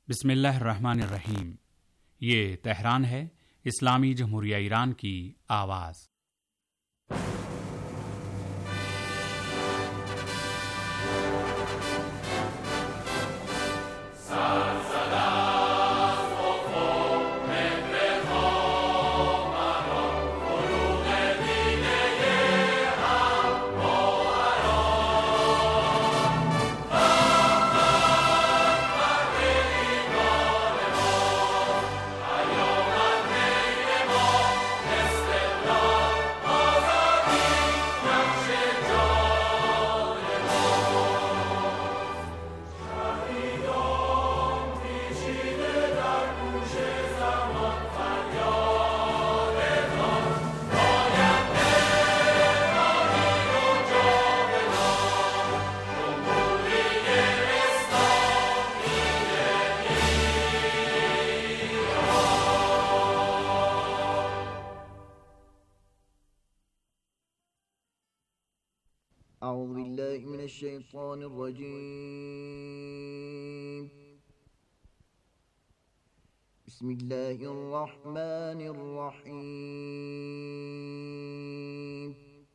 بسم اللہ الرحمن الرحیم۔ یہ تہران ہے، اسلامی جمہوریہ ایران کی آواز۔ اعوذ باللہ من الشیطان الرجیم، بسم اللہ الرحمن الرحیم۔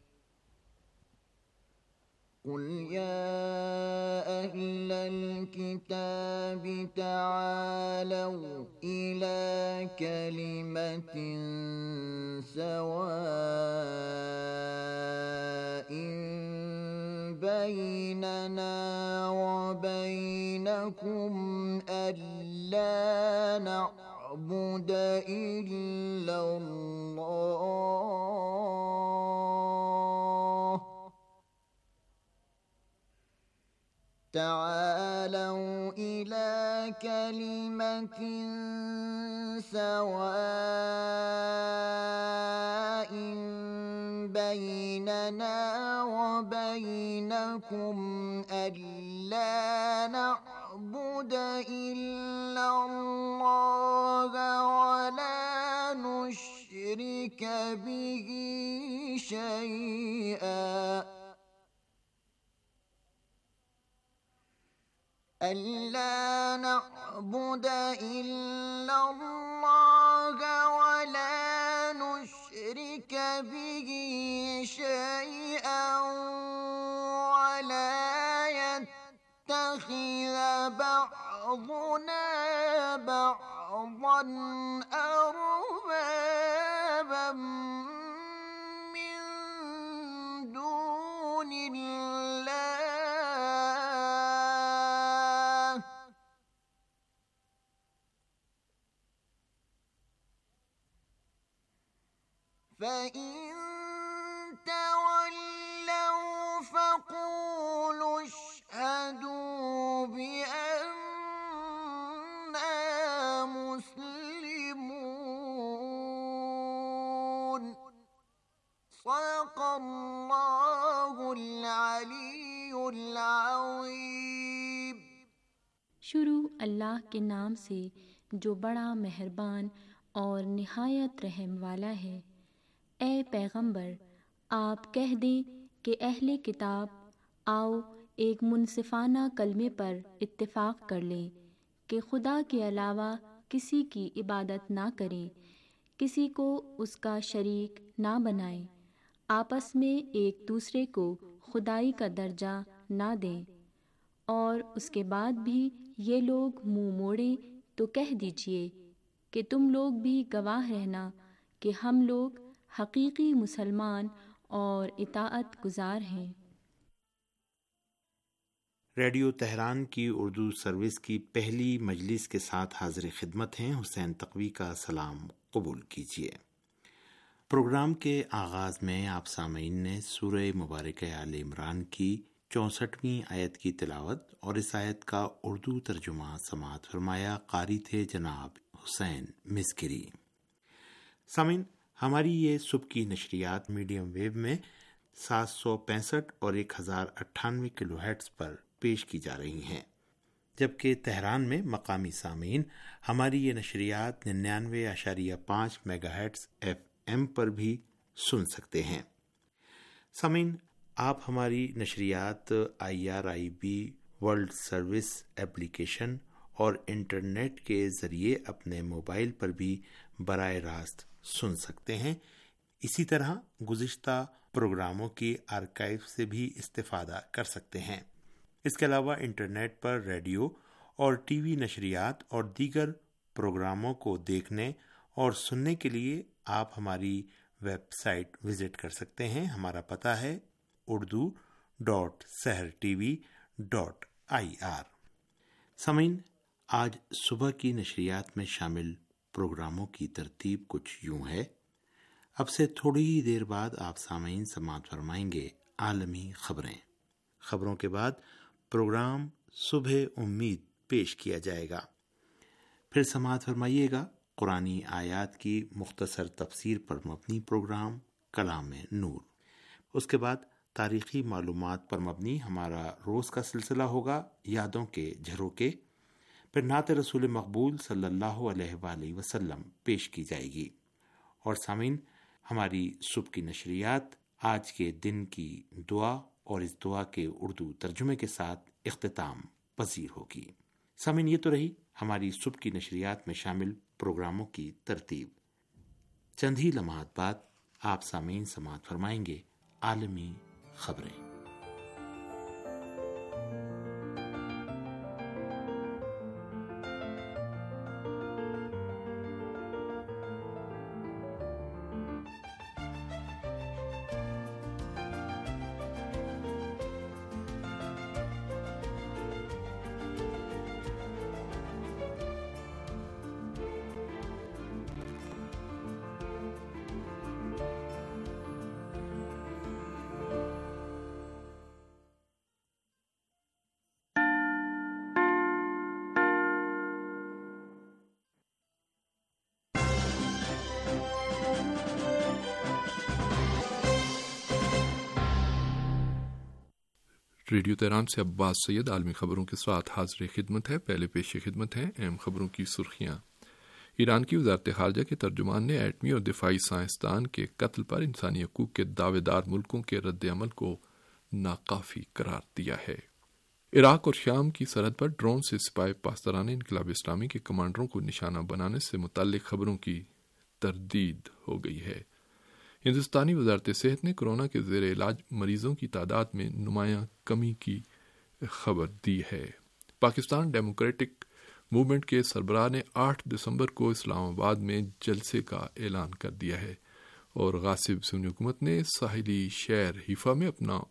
قل یا اہل الکتاب تعالوا الی کلمۃ سواء بیننا وبینکم الا نعبد الا اللہ تعالوا إلى كلمة سواء بيننا وبينكم ألا نعبد إلا الله ولا نشرك به شيئا ألا نعبد إلا الله ولا نشرك به شيئا ولا يتخذ بعضنا بعضا أربابا من دون الله فَإِن تَوَلَّوْا فَقُولُوا اشْهَدُوا بِأَنَّا مُسْلِمُونَ۔ صدق اللہ العلی العظیم۔ شروع اللہ کے نام سے جو بڑا مہربان اور نہایت رحم والا ہے۔ اے پیغمبر، آپ کہہ دیں کہ اہل کتاب آؤ ایک منصفانہ کلمے پر اتفاق کر لیں کہ خدا کے علاوہ کسی کی عبادت نہ کریں، کسی کو اس کا شریک نہ بنائیں، آپس میں ایک دوسرے کو خدائی کا درجہ نہ دیں، اور اس کے بعد بھی یہ لوگ منہ موڑیں تو کہہ دیجئے کہ تم لوگ بھی گواہ رہنا کہ ہم لوگ حقیقی مسلمان اور اطاعت گزار ہیں۔ ریڈیو تہران کی اردو سروس کی پہلی مجلس کے ساتھ حاضر خدمت ہیں حسین تقوی کا سلام قبول کیجیے۔ پروگرام کے آغاز میں آپ سامعین نے سورہ مبارکہ آل عمران کی 64ویں آیت کی تلاوت اور اس آیت کا اردو ترجمہ سماعت فرمایا۔ قاری تھے جناب حسین مسکری۔ سامعین، ہماری یہ صبح کی نشریات میڈیم ویو میں 765 اور 1098 کلو ہرٹز پر پیش کی جا رہی ہیں، جبکہ تہران میں مقامی سامعین ہماری یہ نشریات 99.5 میگا ہرٹز FM پر بھی سن سکتے ہیں۔ سامعین، آپ ہماری نشریات IRIB ورلڈ سروس ایپلیکیشن اور انٹرنیٹ کے ذریعے اپنے موبائل پر بھی براہ راست سن سکتے ہیں۔ اسی طرح گزشتہ پروگراموں کی آرکائیو سے بھی استفادہ کر سکتے ہیں۔ اس کے علاوہ انٹرنیٹ پر ریڈیو اور ٹی وی نشریات اور دیگر پروگراموں کو دیکھنے اور سننے کے لیے آپ ہماری ویب سائٹ وزٹ کر سکتے ہیں۔ ہمارا پتہ ہے urdu.sehrtv.ir۔ سامعین، آج صبح کی نشریات میں شامل پروگراموں کی ترتیب کچھ یوں ہے۔ اب سے تھوڑی ہی دیر بعد آپ سامعین سماعت فرمائیں گے عالمی خبریں۔ خبروں کے بعد پروگرام صبح امید پیش کیا جائے گا۔ پھر سماعت فرمائیے گا قرآنی آیات کی مختصر تفسیر پر مبنی پروگرام کلام نور۔ اس کے بعد تاریخی معلومات پر مبنی ہمارا روز کا سلسلہ ہوگا یادوں کے جھروکے۔ پھر نعت رسول مقبول صلی اللہ علیہ وآلہ وسلم پیش کی جائے گی۔ اور سامعین، ہماری صبح کی نشریات آج کے دن کی دعا اور اس دعا کے اردو ترجمے کے ساتھ اختتام پذیر ہوگی۔ سامعین، یہ تو رہی ہماری صبح کی نشریات میں شامل پروگراموں کی ترتیب۔ چند ہی لمحات بعد آپ سامعین سماعت فرمائیں گے عالمی خبریں۔ ریڈیو تہران سے عباس سید عالمی خبروں کے ساتھ حاضر خدمت ہے۔ پہلے پیش خدمت ہے اہم خبروں کی سرخیاں۔ ایران کی وزارت خارجہ کے ترجمان نے ایٹمی اور دفاعی سائنسدان کے قتل پر انسانی حقوق کے دعوے دار ملکوں کے رد عمل کو ناکافی قرار دیا ہے۔ عراق اور شام کی سرحد پر ڈرون سے سپاہی پاسداران انقلاب اسلامی کے کمانڈروں کو نشانہ بنانے سے متعلق خبروں کی تردید ہو گئی ہے۔ ہندوستانی وزارت صحت نے کورونا کے زیر علاج مریضوں کی تعداد میں نمایاں کمی کی خبر دی ہے۔ پاکستان ڈیموکریٹک موومنٹ کے سربراہ نے 8 دسمبر کو اسلام آباد میں جلسے کا اعلان کر دیا ہے اور غاصب سنی حکومت نے ساحلی شہر حیفا میں اپنا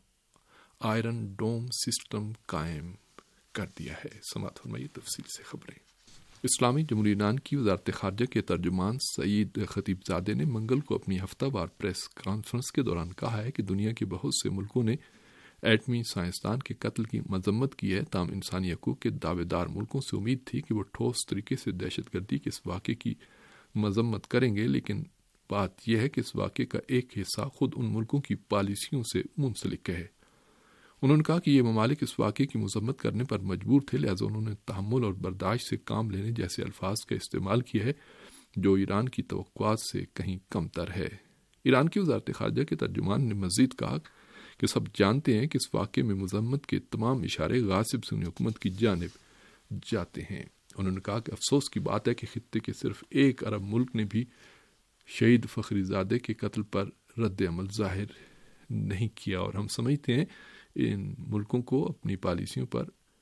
آئرن ڈوم سسٹم قائم کر دیا ہے۔ سماعت فرمائیے تفصیل سے خبریں۔ اسلامی جمہوریہ ایران کی وزارت خارجہ کے ترجمان سعید خطیب زادے نے منگل کو اپنی ہفتہ وار پریس کانفرنس کے دوران کہا ہے کہ دنیا کے بہت سے ملکوں نے ایٹمی سائنسدان کے قتل کی مذمت کی ہے، تاہم انسانی حقوق کے دعوے دار ملکوں سے امید تھی کہ وہ ٹھوس طریقے سے دہشت گردی کے اس واقعے کی مذمت کریں گے، لیکن بات یہ ہے کہ اس واقعے کا ایک حصہ خود ان ملکوں کی پالیسیوں سے منسلک ہے۔ انہوں نے کہا کہ یہ ممالک اس واقعے کی مذمت کرنے پر مجبور تھے، لہذا انہوں نے تحمل اور برداشت سے کام لینے جیسے الفاظ کا استعمال کیا ہے جو ایران کی توقعات سے کہیں کم تر ہے۔ ایران کی وزارت خارجہ کے ترجمان نے مزید کہا کہ سب جانتے ہیں کہ اس واقعے میں مذمت کے تمام اشارے غاصب سنی حکومت کی جانب جاتے ہیں۔ انہوں نے کہا کہ افسوس کی بات ہے کہ خطے کے صرف ایک عرب ملک نے بھی شہید فخری زادے کے قتل پر رد عمل ظاہر نہیں کیا، اور ہم سمجھتے ہیں ان ملکوں کو اپنی پالیسیوں پر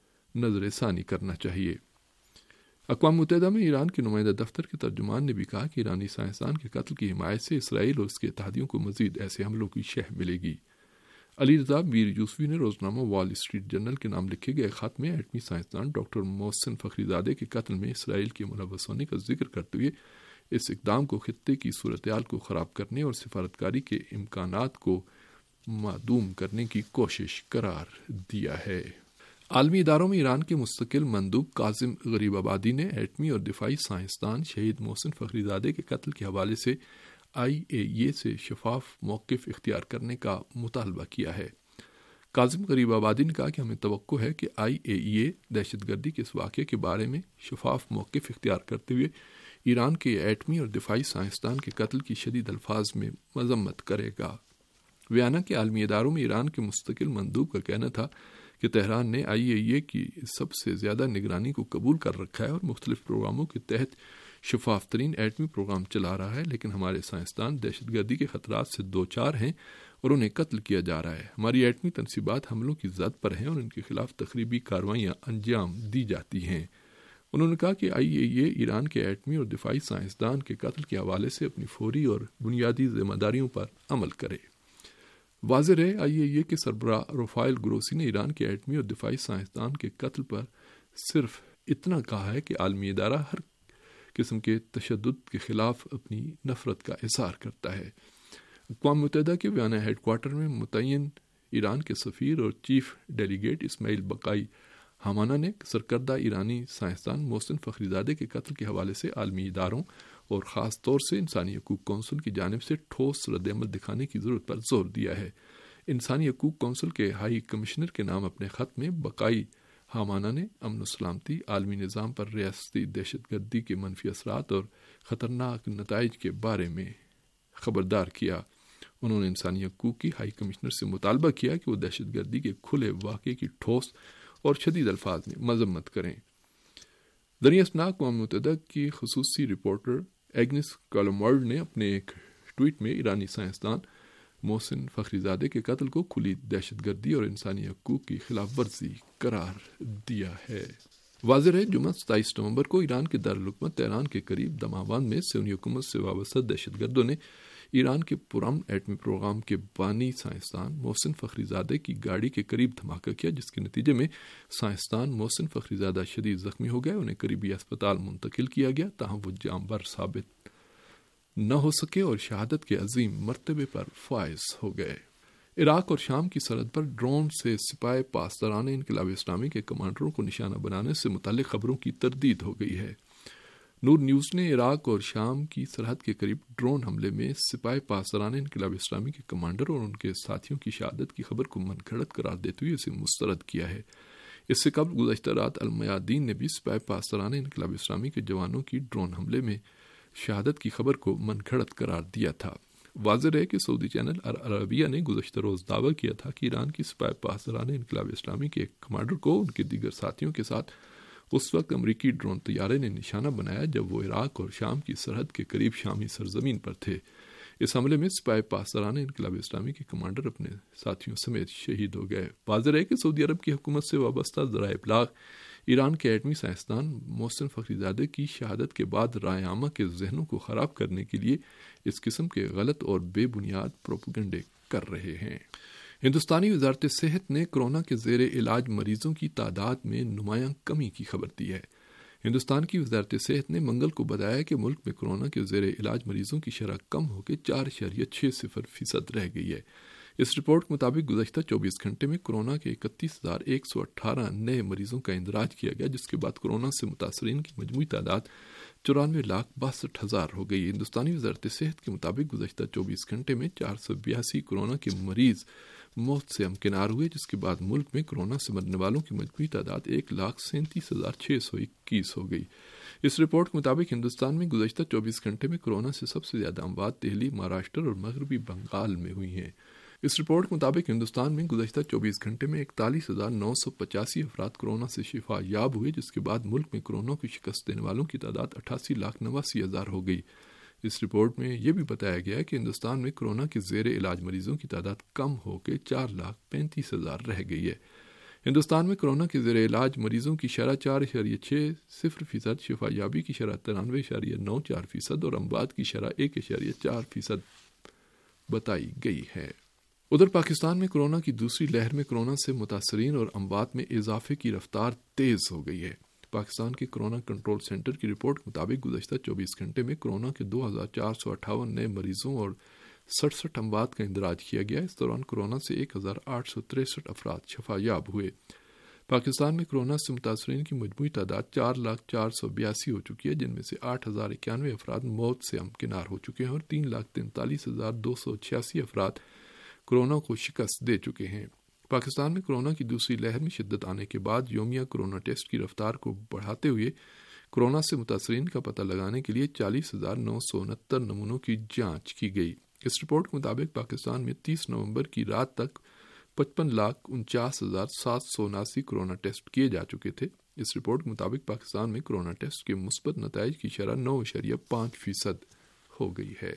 نظر ثانی کرنا چاہیے۔ اقوام متحدہ میں ایران کے نمائندہ دفتر کے ترجمان نے بھی کہا کہ ایرانی سائنسدان کے قتل کی حمایت سے اسرائیل اور اس کے اتحادیوں کو مزید ایسے حملوں کی شہ ملے گی۔ علی رضا میر یوسفی نے روزنامہ وال اسٹریٹ جرنل کے نام لکھے گئے خط میں ایٹمی سائنسدان ڈاکٹر محسن فخری زادے کے قتل میں اسرائیل کے ملوث ہونے کا ذکر کرتے ہوئے اس اقدام کو خطے کی صورتحال کو خراب کرنے اور سفارتکاری کے امکانات کو معدوم کرنے کی کوشش قرار دیا ہے۔ عالمی اداروں میں ایران کے مستقل مندوب کاظم غریب آبادی نے ایٹمی اور دفاعی سائنسدان شہید محسن فخری زادے کے قتل کے حوالے سے IAEA سے شفاف موقف اختیار کرنے کا مطالبہ کیا ہے۔ کاظم غریب آبادی نے کہا کہ ہمیں توقع ہے کہ IAEA دہشت گردی کے اس واقعے کے بارے میں شفاف موقف اختیار کرتے ہوئے ایران کے ایٹمی اور دفاعی سائنسدان کے قتل کی شدید الفاظ میں مذمت کرے گا۔ ویانا کے عالمی اداروں میں ایران کے مستقل مندوب کا کہنا تھا کہ تہران نے IAEA کی سب سے زیادہ نگرانی کو قبول کر رکھا ہے اور مختلف پروگراموں کے تحت شفاف ترین ایٹمی پروگرام چلا رہا ہے، لیکن ہمارے سائنسدان دہشت گردی کے خطرات سے دوچار ہیں اور انہیں قتل کیا جا رہا ہے۔ ہماری ایٹمی تنصیبات حملوں کی زد پر ہیں اور ان کے خلاف تخریبی کارروائیاں انجام دی جاتی ہیں۔ انہوں نے کہا کہ IAEA ایران کے ایٹمی اور دفاعی سائنسدان کے قتل کے حوالے سے اپنی فوری اور بنیادی ذمہ داریوں پر عمل کرے۔ واضح رہے، IAEA کے سربراہ رفائل گروسی نے ایران کے ایٹمی اور دفاعی سائنسدان کے قتل پر صرف اتنا کہا ہے کہ عالمی ادارہ ہر قسم کے تشدد کے خلاف اپنی نفرت کا اظہار کرتا ہے۔ اقوام متحدہ کے ویانا ہیڈ کوارٹر میں متعین ایران کے سفیر اور چیف ڈیلیگیٹ اسماعیل بقائی ہامانہ نے سرکردہ ایرانی سائنسدان محسن فخریزادے کے قتل کے حوالے سے عالمی اداروں اور خاص طور سے انسانی حقوق کونسل کی جانب سے ٹھوس رد عمل دکھانے کی ضرورت پر زور دیا ہے۔ انسانی حقوق کونسل کے ہائی کمشنر کے نام اپنے خط میں بقائی ہامانہ نے امن و سلامتی، عالمی نظام پر ریاستی دہشت گردی کے منفی اثرات اور خطرناک نتائج کے بارے میں خبردار کیا۔ انہوں نے انسانی حقوق کی ہائی کمشنر سے مطالبہ کیا کہ وہ دہشت گردی کے کھلے واقعے کی ٹھوس اور شدید الفاظ میں مذمت کریں۔ ذریعہ اسنا اقوام متحدہ کی خصوصی رپورٹر ایگنس کالومرڈ نے اپنے ایک ٹویٹ میں ایرانی سائنسدان محسن فخریزادے کے قتل کو کھلی دہشت گردی اور انسانی حقوق کی خلاف ورزی قرار دیا ہے۔ واضح ہے، جمعہ 27 نومبر کو ایران کے دارالحکومت تہران کے قریب دماوند میں سونی حکومت سے وابستہ دہشت گردوں نے ایران کے پرامن ایٹمی پروگرام کے بانی سائنسدان محسن فخریزادے کی گاڑی کے قریب دھماکہ کیا، جس کے نتیجے میں سائنسدان محسن فخریزادہ شدید زخمی ہو گئے۔ انہیں قریبی اسپتال منتقل کیا گیا، تاہم وہ جاں بر ثابت نہ ہو سکے اور شہادت کے عظیم مرتبے پر فائز ہو گئے۔ عراق اور شام کی سرحد پر ڈرون سے سپاہ پاسداران انقلاب اسلامی کے کمانڈروں کو نشانہ بنانے سے متعلق خبروں کی تردید ہو گئی ہے۔ نور نیوز نے عراق اور شام کی سرحد کے قریب ڈرون حملے میں سپاہ پاسداران انقلاب اسلامی کے کمانڈر اور ان کے ساتھیوں کی شہادت کی خبر کو من گھڑت قرار دیتے ہوئے اسے مسترد کیا ہے۔ اس سے قبل گزشتہ رات المیادین نے بھی سپاہ پاسداران انقلاب اسلامی کے جوانوں کی ڈرون حملے میں شہادت کی خبر کو من گھڑت قرار دیا تھا۔ واضح ہے کہ سعودی چینل العربیہ نے گزشتہ روز دعویٰ کیا تھا کہ ایران کی سپاہ پاسداران انقلاب اسلامی کے ایک کمانڈر کو ان کے دیگر ساتھیوں کے ساتھ اس وقت امریکی ڈرون طیارے نے نشانہ بنایا جب وہ عراق اور شام کی سرحد کے قریب شامی سرزمین پر تھے۔ اس حملے میں سپاہ پاسداران انقلاب اسلامی کے کمانڈر اپنے ساتھیوں سمیت شہید ہو گئے۔ واضح ہے کہ سعودی عرب کی حکومت سے وابستہ ذرائع ابلاغ ایران کے ایٹمی سائنسدان محسن فخریزادے کی شہادت کے بعد رائے عامہ کے ذہنوں کو خراب کرنے کے لیے اس قسم کے غلط اور بے بنیاد پروپیگنڈے کر رہے ہیں۔ ہندوستانی وزارت صحت نے کورونا کے زیر علاج مریضوں کی تعداد میں نمایاں کمی کی خبر دی ہے۔ ہندوستان کی وزارت صحت نے منگل کو بتایا کہ ملک میں کورونا کے زیر علاج مریضوں کی شرح کم ہو کے 4.60% رہ گئی ہے۔ اس رپورٹ کے مطابق گزشتہ 24 گھنٹے میں کورونا کے 31,118 نئے مریضوں کا اندراج کیا گیا، جس کے بعد کورونا سے متاثرین کی مجموعی تعداد 94,62,000 ہو گئی۔ ہندوستانی وزارت صحت کے مطابق گزشتہ 24 گھنٹے میں 482 کورونا کے مریض موت سے ہمکنار ہوئے، جس کے بعد ملک میں کورونا سے مرنے والوں کی مجموعی تعداد 1,37,621 ہو گئی۔ اس رپورٹ کے مطابق ہندوستان میں گزشتہ 24 گھنٹے میں کورونا سے سب سے زیادہ اموات دہلی، مہاراشٹر اور مغربی بنگال میں ہوئی ہیں۔ اس رپورٹ کے مطابق ہندوستان میں گزشتہ 24 گھنٹے میں 41,985 افراد کورونا سے شفا یاب ہوئے، جس کے بعد ملک میں کورونا کو شکست دینے والوں کی تعداد 88,89,000 ہو گئی۔ اس رپورٹ میں یہ بھی بتایا گیا کہ ہندوستان میں کورونا کے زیر علاج مریضوں کی تعداد کم ہو کے 4,35,000 رہ گئی ہے۔ ہندوستان میں کورونا کے زیر علاج مریضوں کی شرح 4.60%، شفا یابی کی شرح 93.94% اور اموات کی شرح 1.4% بتائی گئی ہے۔ ادھر پاکستان میں کورونا کی دوسری لہر میں کورونا سے متاثرین اور اموات میں اضافے کی رفتار تیز ہو گئی ہے۔ پاکستان کے کورونا کنٹرول سینٹر کی رپورٹ کے مطابق گزشتہ 24 گھنٹے میں کورونا کے 2,458 نئے مریضوں اور 67 اموات کا اندراج کیا گیا۔ اس دوران کورونا سے 1,863 افراد شفا یاب ہوئے۔ پاکستان میں کورونا سے متاثرین کی مجموعی تعداد 4,482 ہو چکی ہے، جن میں سے 8,091 افراد موت سے ہمکنار ہو چکے ہیں اور 3,43,286 افراد کورونا کو شکست دے چکے ہیں۔ پاکستان میں کورونا کی دوسری لہر میں شدت آنے کے بعد یومیہ کورونا ٹیسٹ کی رفتار کو بڑھاتے ہوئے کورونا سے متاثرین کا پتہ لگانے کے لیے 40,969 نمونوں کی جانچ کی گئی۔ اس رپورٹ کے مطابق پاکستان میں 30 نومبر کی رات تک 55,49,779 کورونا ٹیسٹ کیے جا چکے تھے۔ اس رپورٹ کے مطابق پاکستان میں کورونا ٹیسٹ کے مثبت نتائج کی شرح 9.5% ہو گئی ہے۔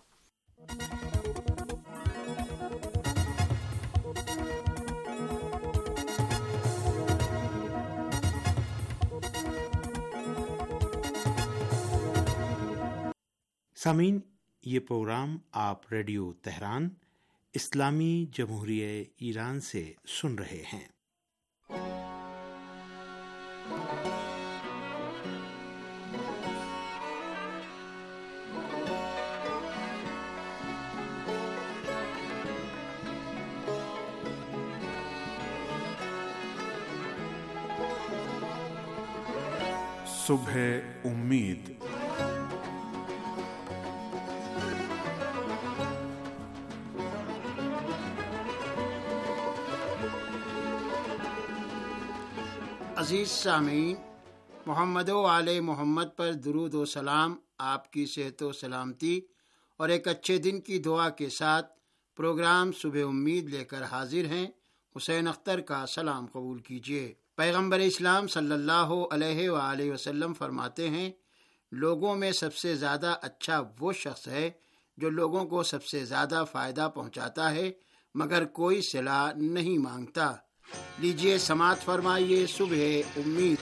سامعین، یہ پروگرام آپ ریڈیو تہران اسلامی جمہوریہ ایران سے سن رہے ہیں۔ صبح امید۔ عزیز سامعین، محمد و آل محمد پر درود و سلام، آپ کی صحت و سلامتی اور ایک اچھے دن کی دعا کے ساتھ پروگرام صبح امید لے کر حاضر ہیں۔ حسین اختر کا سلام قبول کیجیے۔ پیغمبر اسلام صلی اللہ علیہ وآلہ وسلم فرماتے ہیں، لوگوں میں سب سے زیادہ اچھا وہ شخص ہے جو لوگوں کو سب سے زیادہ فائدہ پہنچاتا ہے مگر کوئی صلہ نہیں مانگتا۔ لیجیے سماعت فرمائیے صبح امید۔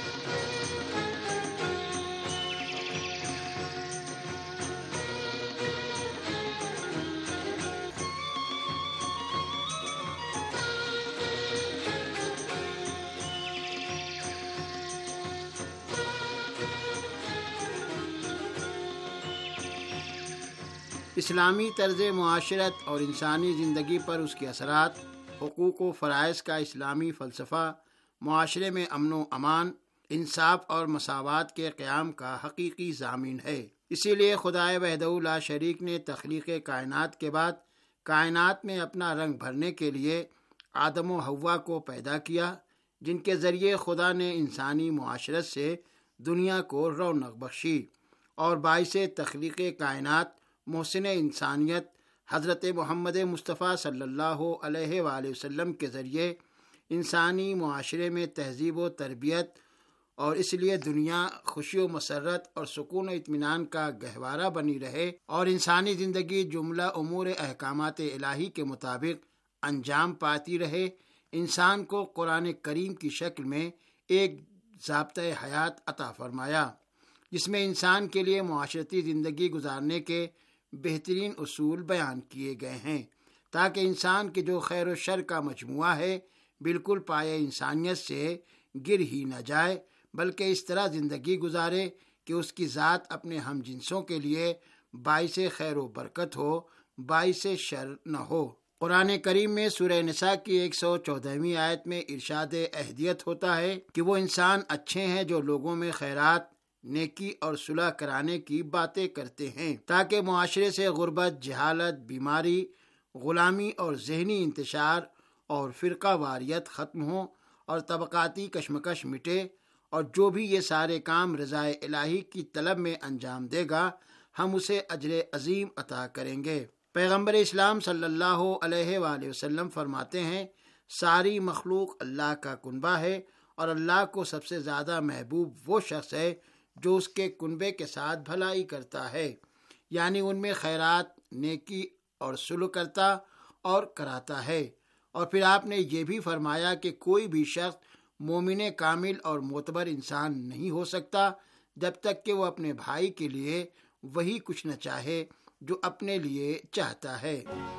اسلامی طرز معاشرت اور انسانی زندگی پر اس کے اثرات، حقوق و فرائض کا اسلامی فلسفہ معاشرے میں امن و امان، انصاف اور مساوات کے قیام کا حقیقی ضامن ہے۔ اسی لیے خدائے وحدہ لا شریک نے تخلیق کائنات کے بعد کائنات میں اپنا رنگ بھرنے کے لیے آدم و حوا کو پیدا کیا، جن کے ذریعے خدا نے انسانی معاشرت سے دنیا کو رونق بخشی، اور باعث تخلیق کائنات محسن انسانیت حضرت محمد مصطفیٰ صلی اللہ علیہ وآلہ وسلم کے ذریعے انسانی معاشرے میں تہذیب و تربیت، اور اس لیے دنیا خوشی و مسرت اور سکون و اطمینان کا گہوارہ بنی رہے اور انسانی زندگی جملہ امور احکامات الہی کے مطابق انجام پاتی رہے۔ انسان کو قرآن کریم کی شکل میں ایک ضابطۂ حیات عطا فرمایا، جس میں انسان کے لیے معاشرتی زندگی گزارنے کے بہترین اصول بیان کیے گئے ہیں، تاکہ انسان کے جو خیر و شر کا مجموعہ ہے بالکل پایہ انسانیت سے گر ہی نہ جائے، بلکہ اس طرح زندگی گزارے کہ اس کی ذات اپنے ہم جنسوں کے لیے باعث خیر و برکت ہو، باعث شر نہ ہو۔ قرآن کریم میں سورہ نساء کی 114ویں آیت میں ارشاد اہدیت ہوتا ہے کہ وہ انسان اچھے ہیں جو لوگوں میں خیرات، نیکی اور صلح کرانے کی باتیں کرتے ہیں، تاکہ معاشرے سے غربت، جہالت، بیماری، غلامی اور ذہنی انتشار اور فرقہ واریت ختم ہوں اور طبقاتی کشمکش مٹے، اور جو بھی یہ سارے کام رضائے الہی کی طلب میں انجام دے گا ہم اسے اجر عظیم عطا کریں گے۔ پیغمبر اسلام صلی اللہ علیہ وآلہ وسلم فرماتے ہیں، ساری مخلوق اللہ کا کنبہ ہے، اور اللہ کو سب سے زیادہ محبوب وہ شخص ہے جو اس کے کنبے کے ساتھ بھلائی کرتا ہے، یعنی ان میں خیرات، نیکی اور صلح کرتا اور کراتا ہے۔ اور پھر آپ نے یہ بھی فرمایا کہ کوئی بھی شخص مومن کامل اور معتبر انسان نہیں ہو سکتا جب تک کہ وہ اپنے بھائی کے لیے وہی کچھ نہ چاہے جو اپنے لیے چاہتا ہے۔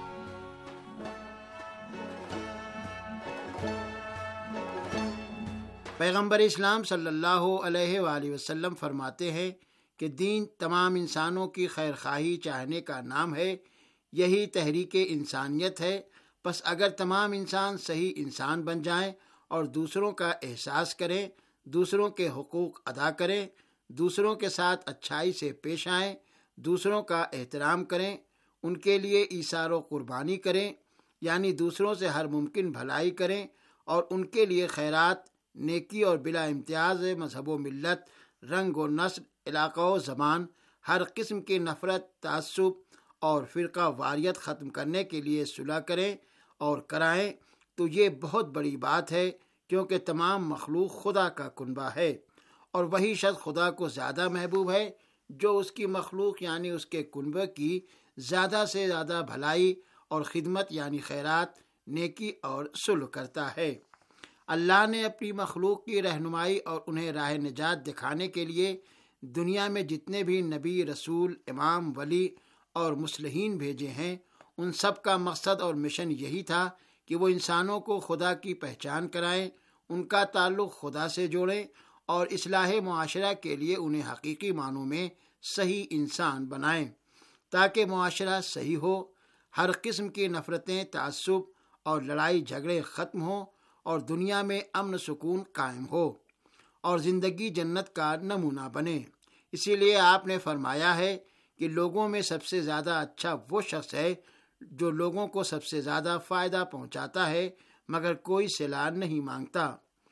پیغمبر اسلام صلی اللہ علیہ وآلہ وسلم فرماتے ہیں کہ دین تمام انسانوں کی خیر خواہی چاہنے کا نام ہے، یہی تحریک انسانیت ہے۔ پس اگر تمام انسان صحیح انسان بن جائیں اور دوسروں کا احساس کریں، دوسروں کے حقوق ادا کریں، دوسروں کے ساتھ اچھائی سے پیش آئیں، دوسروں کا احترام کریں، ان کے لیے ایثار و قربانی کریں، یعنی دوسروں سے ہر ممکن بھلائی کریں، اور ان کے لیے خیرات، نیکی اور بلا امتیاز مذہب و ملت، رنگ و نسل، علاقہ و زبان، ہر قسم کی نفرت، تعصب اور فرقہ واریت ختم کرنے کے لیے صلح کریں اور کرائیں، تو یہ بہت بڑی بات ہے، کیونکہ تمام مخلوق خدا کا کنبہ ہے، اور وہی شخص خدا کو زیادہ محبوب ہے جو اس کی مخلوق یعنی اس کے کنبہ کی زیادہ سے زیادہ بھلائی اور خدمت یعنی خیرات، نیکی اور صلح کرتا ہے۔ اللہ نے اپنی مخلوق کی رہنمائی اور انہیں راہ نجات دکھانے کے لیے دنیا میں جتنے بھی نبی، رسول، امام، ولی اور مصلحین بھیجے ہیں، ان سب کا مقصد اور مشن یہی تھا کہ وہ انسانوں کو خدا کی پہچان کرائیں، ان کا تعلق خدا سے جوڑیں اور اصلاح معاشرہ کے لیے انہیں حقیقی معنوں میں صحیح انسان بنائیں، تاکہ معاشرہ صحیح ہو، ہر قسم کی نفرتیں، تعصب اور لڑائی جھگڑے ختم ہوں اور دنیا میں امن سکون قائم ہو اور زندگی جنت کا نمونہ بنے۔ اسی لیے آپ نے فرمایا ہے کہ لوگوں میں سب سے زیادہ اچھا وہ شخص ہے جو لوگوں کو سب سے زیادہ فائدہ پہنچاتا ہے مگر کوئی صلہ نہیں مانگتا۔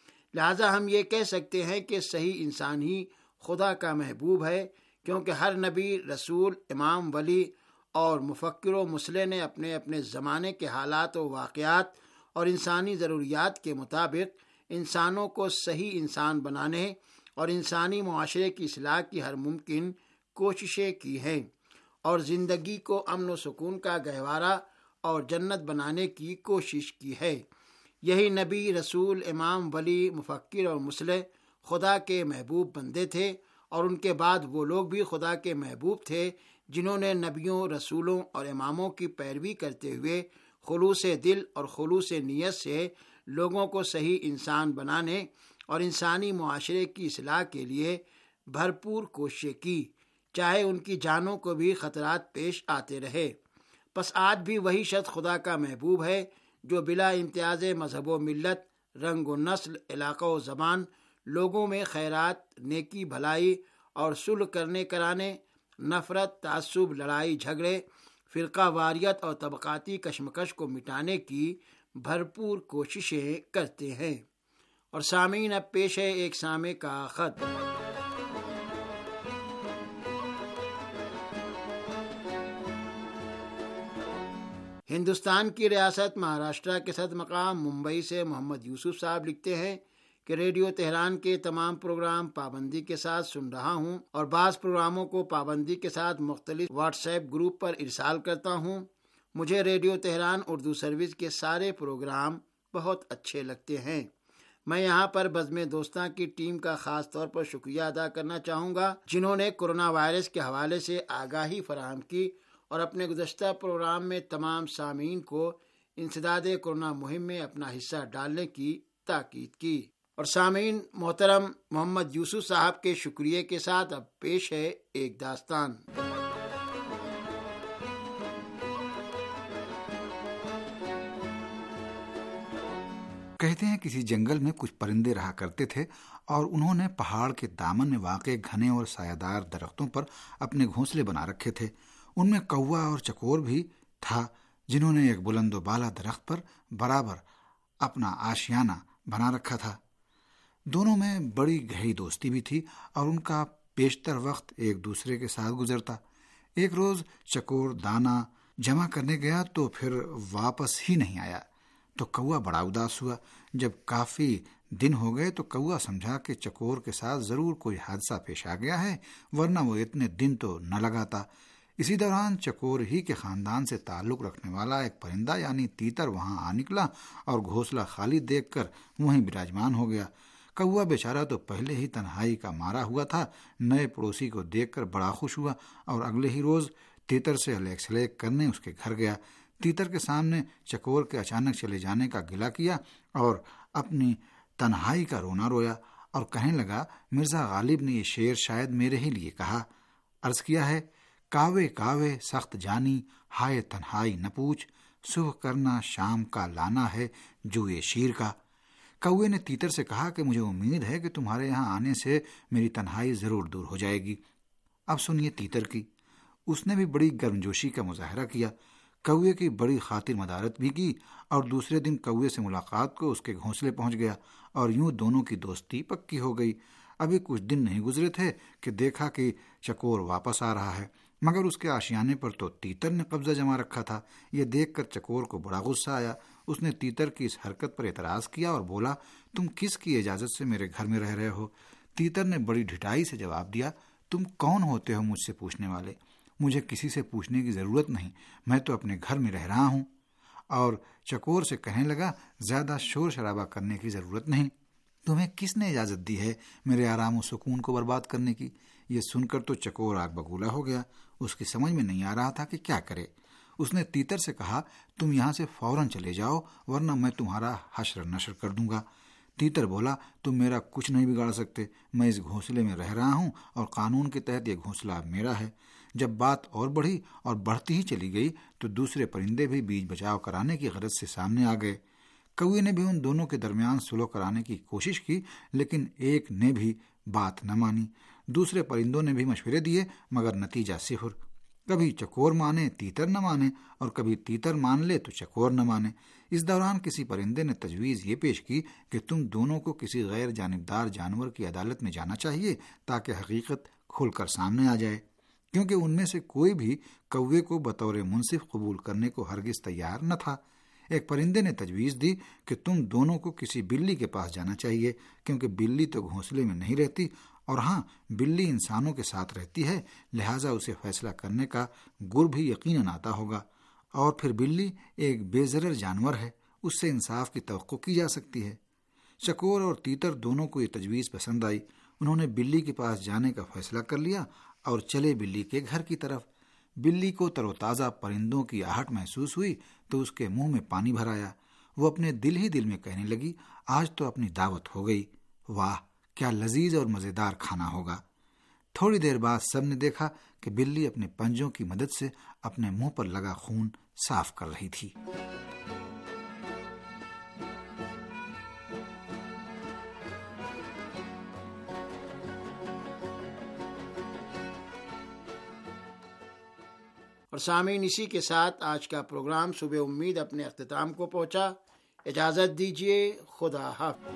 لہذا ہم یہ کہہ سکتے ہیں کہ صحیح انسان ہی خدا کا محبوب ہے، کیونکہ ہر نبی، رسول، امام، ولی اور مفکر و مصلح نے اپنے اپنے زمانے کے حالات و واقعات اور انسانی ضروریات کے مطابق انسانوں کو صحیح انسان بنانے اور انسانی معاشرے کی اصلاح کی ہر ممکن کوششیں کی ہیں، اور زندگی کو امن و سکون کا گہوارہ اور جنت بنانے کی کوشش کی ہے۔ یہی نبی، رسول، امام، ولی، مفکر اور مصلح خدا کے محبوب بندے تھے، اور ان کے بعد وہ لوگ بھی خدا کے محبوب تھے جنہوں نے نبیوں، رسولوں اور اماموں کی پیروی کرتے ہوئے خلوص دل اور خلوص نیت سے لوگوں کو صحیح انسان بنانے اور انسانی معاشرے کی اصلاح کے لیے بھرپور کوششیں کی، چاہے ان کی جانوں کو بھی خطرات پیش آتے رہے۔ پس آج بھی وہی شخص خدا کا محبوب ہے جو بلا امتیاز مذہب و ملت، رنگ و نسل، علاقہ و زبان لوگوں میں خیرات، نیکی، بھلائی اور صلح کرنے کرانے، نفرت، تعصب، لڑائی جھگڑے، فرقہ واریت اور طبقاتی کشمکش کو مٹانے کی بھرپور کوششیں کرتے ہیں۔ اور سامعین، اب پیش ہے ایک سامع کا خط۔ ہندوستان کی ریاست مہاراشٹرا کے صدر مقام ممبئی سے محمد یوسف صاحب لکھتے ہیں کہ ریڈیو تہران کے تمام پروگرام پابندی کے ساتھ سن رہا ہوں، اور بعض پروگراموں کو پابندی کے ساتھ مختلف واٹس ایپ گروپ پر ارسال کرتا ہوں۔ مجھے ریڈیو تہران اردو سروس کے سارے پروگرام بہت اچھے لگتے ہیں۔ میں یہاں پر بزم دوستاں کی ٹیم کا خاص طور پر شکریہ ادا کرنا چاہوں گا، جنہوں نے کورونا وائرس کے حوالے سے آگاہی فراہم کی اور اپنے گزشتہ پروگرام میں تمام سامعین کو انسداد کورونا مہم میں اپنا حصہ ڈالنے کی تاکید کی۔ اور سامعین محترم، محمد یوسف صاحب کے شکریہ کے ساتھ اب پیش ہے ایک داستان۔ کہتے ہیں کسی جنگل میں کچھ پرندے رہا کرتے تھے، اور انہوں نے پہاڑ کے دامن میں واقع گھنے اور سایہ دار درختوں پر اپنے گھونسلے بنا رکھے تھے۔ ان میں کوا اور چکور بھی تھا، جنہوں نے ایک بلند و بالا درخت پر برابر اپنا آشیانہ بنا رکھا تھا۔ دونوں میں بڑی گہری دوستی بھی تھی، اور ان کا بیشتر وقت ایک دوسرے کے ساتھ گزرتا۔ ایک روز چکور دانہ جمع کرنے گیا تو پھر واپس ہی نہیں آیا، تو کوا بڑا اداس ہوا۔ جب کافی دن ہو گئے تو کوا سمجھا کہ چکور کے ساتھ ضرور کوئی حادثہ پیش آ گیا ہے، ورنہ وہ اتنے دن تو نہ لگاتا۔ اسی دوران چکور ہی کے خاندان سے تعلق رکھنے والا ایک پرندہ یعنی تیتر وہاں آ نکلا اور گھونسلہ خالی دیکھ کر وہیں براجمان ہو گیا۔ کوا بیچارہ تو پہلے ہی تنہائی کا مارا ہوا تھا، نئے پڑوسی کو دیکھ کر بڑا خوش ہوا اور اگلے ہی روز تیتر سے ہلیک سلیک کرنے اس کے گھر گیا۔ تیتر کے سامنے چکور کے اچانک چلے جانے کا گلہ کیا اور اپنی تنہائی کا رونا رویا، اور کہنے لگا، مرزا غالب نے یہ شعر شاید میرے ہی لیے کہا۔ عرض کیا ہے، کاوے کاوے سخت جانی، ہائے تنہائی نہ پوچھ، صبح کرنا شام کا لانا ہے جو یہ شیر کا۔ کوے نے تیتر سے کہا کہ مجھے امید ہے کہ تمہارے یہاں آنے سے میری تنہائی ضرور دور ہو جائے گی۔ اب سنیے تیتر کی۔ اس نے بھی بڑی گرمجوشی کا مظاہرہ کیا، کوے کی بڑی خاطر مدارت بھی کی، اور دوسرے دن کوے سے ملاقات کو اس کے گھونسلے پہنچ گیا، اور یوں دونوں کی دوستی پکی ہو گئی۔ ابھی کچھ دن نہیں گزرے تھے کہ دیکھا کہ چکور واپس آ رہا ہے، مگر اس کے آشیانے پر تو تیتر نے قبضہ جما رکھا تھا۔ یہ دیکھ کر چکور کو بڑا غصہ آیا۔ اس نے تیتر کی اس حرکت پر اعتراض کیا اور بولا، تم کس کی اجازت سے میرے گھر میں رہ رہے ہو؟ تیتر نے بڑی ڈھٹائی سے جواب دیا، تم کون ہوتے ہو مجھ سے پوچھنے والے؟ مجھے کسی سے پوچھنے کی ضرورت نہیں، میں تو اپنے گھر میں رہ رہا ہوں۔ اور چکور سے کہنے لگا، زیادہ شور شرابہ کرنے کی ضرورت نہیں، تمہیں کس نے اجازت دی ہے میرے آرام و سکون کو برباد کرنے کی؟ یہ سن کر تو چکور آگ بگولا ہو گیا، اس کی سمجھ میں نہیں آ رہا تھا کہ کیا کرے۔ اس نے تیتر سے کہا، تم یہاں سے فوراً چلے جاؤ ورنہ میں تمہارا حشر نشر کر دوں گا۔ تیتر بولا، تم میرا کچھ نہیں بگاڑ سکتے، میں اس گھونسلے میں رہ رہا ہوں اور قانون کے تحت یہ گھونسلہ اب میرا ہے۔ جب بات اور بڑھی اور بڑھتی ہی چلی گئی تو دوسرے پرندے بھی بیچ بچاؤ کرانے کی غرض سے سامنے آ گئے۔ کوے نے بھی ان دونوں کے درمیان صلح کرانے کی کوشش کی، لیکن ایک نے بھی بات نہ مانی۔ دوسرے پرندوں نے بھی مشورے دیے مگر نتیجہ صفر۔ کبھی چکور مانے تیتر نہ مانے اور کبھی تیتر مان لے تو چکور نہ مانے۔ اس دوران کسی پرندے نے تجویز یہ پیش کی کہ تم دونوں کو کسی غیر جانبدار جانور کی عدالت میں جانا چاہیے تاکہ حقیقت کھل کر سامنے آ جائے، کیونکہ ان میں سے کوئی بھی کوے کو بطور منصف قبول کرنے کو ہرگز تیار نہ تھا۔ ایک پرندے نے تجویز دی کہ تم دونوں کو کسی بلی کے پاس جانا چاہیے، کیونکہ بلی تو گھونسلے میں نہیں رہتی، اور ہاں بلی انسانوں کے ساتھ رہتی ہے، لہٰذا اسے فیصلہ کرنے کا گر بھی یقیناً آتا ہوگا، اور پھر بلی ایک بے ضرر جانور ہے، اس سے انصاف کی توقع کی جا سکتی ہے۔ چکور اور تیتر دونوں کو یہ تجویز پسند آئی، انہوں نے بلی کے پاس جانے کا فیصلہ کر لیا اور چلے بلی کے گھر کی طرف۔ بلی کو تر و تازہ پرندوں کی آہٹ محسوس ہوئی تو اس کے منہ میں پانی بھر آیا۔ وہ اپنے دل ہی دل میں کہنے لگی، آج تو اپنی دعوت ہو گئی، واہ کیا لذیذ اور مزیدار کھانا ہوگا۔ تھوڑی دیر بعد سب نے دیکھا کہ بلی اپنے پنجوں کی مدد سے اپنے منہ پر لگا خون صاف کر رہی تھی۔ اور سامعین، اسی کے ساتھ آج کا پروگرام صبح امید اپنے اختتام کو پہنچا۔ اجازت دیجیے، خدا حافظ۔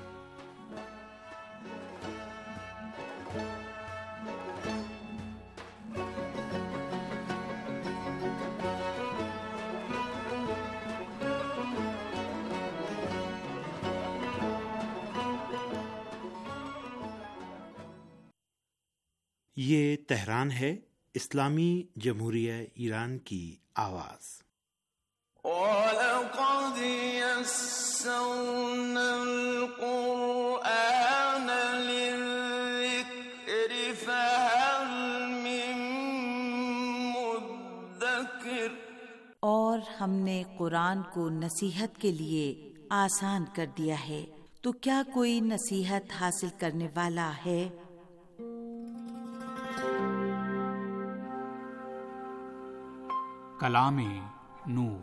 یہ تہران ہے، اسلامی جمہوریہ ایران کی آواز۔ وَلَقَدْ يَسَّرْنَا الْقُرْآنَ لِلذِّكْرِ فَهَلْ مِن مُّدَّكِرٍ، اور ہم نے قرآن کو نصیحت کے لیے آسان کر دیا ہے، تو کیا کوئی نصیحت حاصل کرنے والا ہے؟ کلام نور۔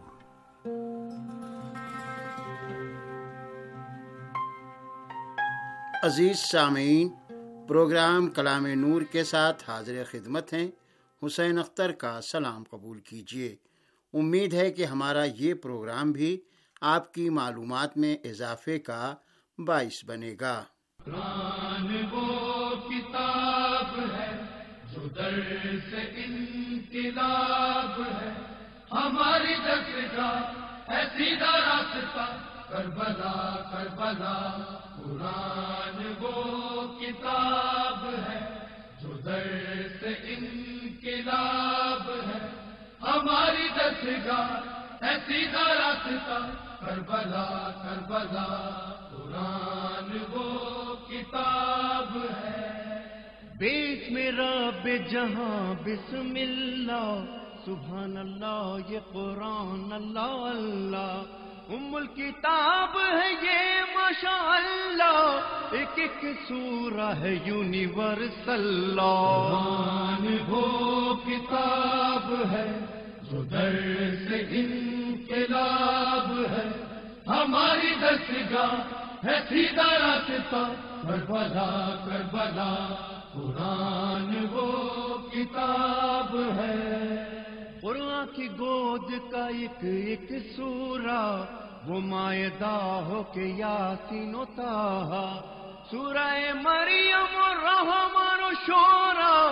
عزیز سامعین، پروگرام کلام نور کے ساتھ حاضر خدمت ہیں۔ حسین اختر کا سلام قبول کیجیے۔ امید ہے کہ ہمارا یہ پروگرام بھی آپ کی معلومات میں اضافے کا باعث بنے گا۔ قرآن وہ کتاب ہے جو در سے انقلاب ہے، ہماری درسگاہ ہے سیدھا راستہ، کربلا کربلا۔ قرآن وہ کتاب ہے جو در سے انقلاب ہے، ہماری درسگاہ ہے سیدھا راستہ، کربلا کربلا۔ قرآن وہ کتاب ہے۔ بسم رب جہاں بسم اللہ، سبحان اللہ یہ قرآن اللہ اللہ، الکتاب ہے یہ ماشاء اللہ، ایک ایک سورہ ہے یونیورسل۔ قرآن وہ کتاب ہے جو در سے انقلاب ہے، ہماری درسگاہ ہے سیدھا راستہ، کربلا کربلا۔ قرآن وہ کتاب ہے۔ قرآن کی گود کا ایک ایک سورہ، وہ مائدہ ہو کے یاسین و طٰہٰ، سورہ مریم و رحمان و شورى،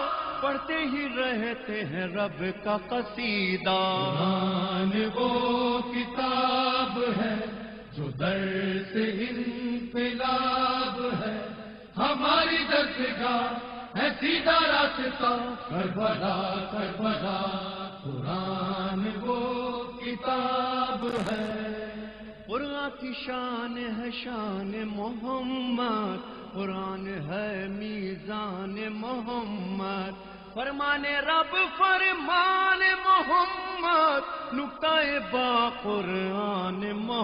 پڑھتے ہی رہتے ہیں رب کا قصیدہ. قرآن وہ کتاب ہے جو درس انقلاب ہے، ہماری درسگاہ ہے سیدھا راستہ کربلا کربلا. قرآن وہ کتاب ہے. قرآن کی شان ہے شان محمد، قرآن ہے میزان محمد. فرمان رب فرمان محمد، نقطہ با قرآن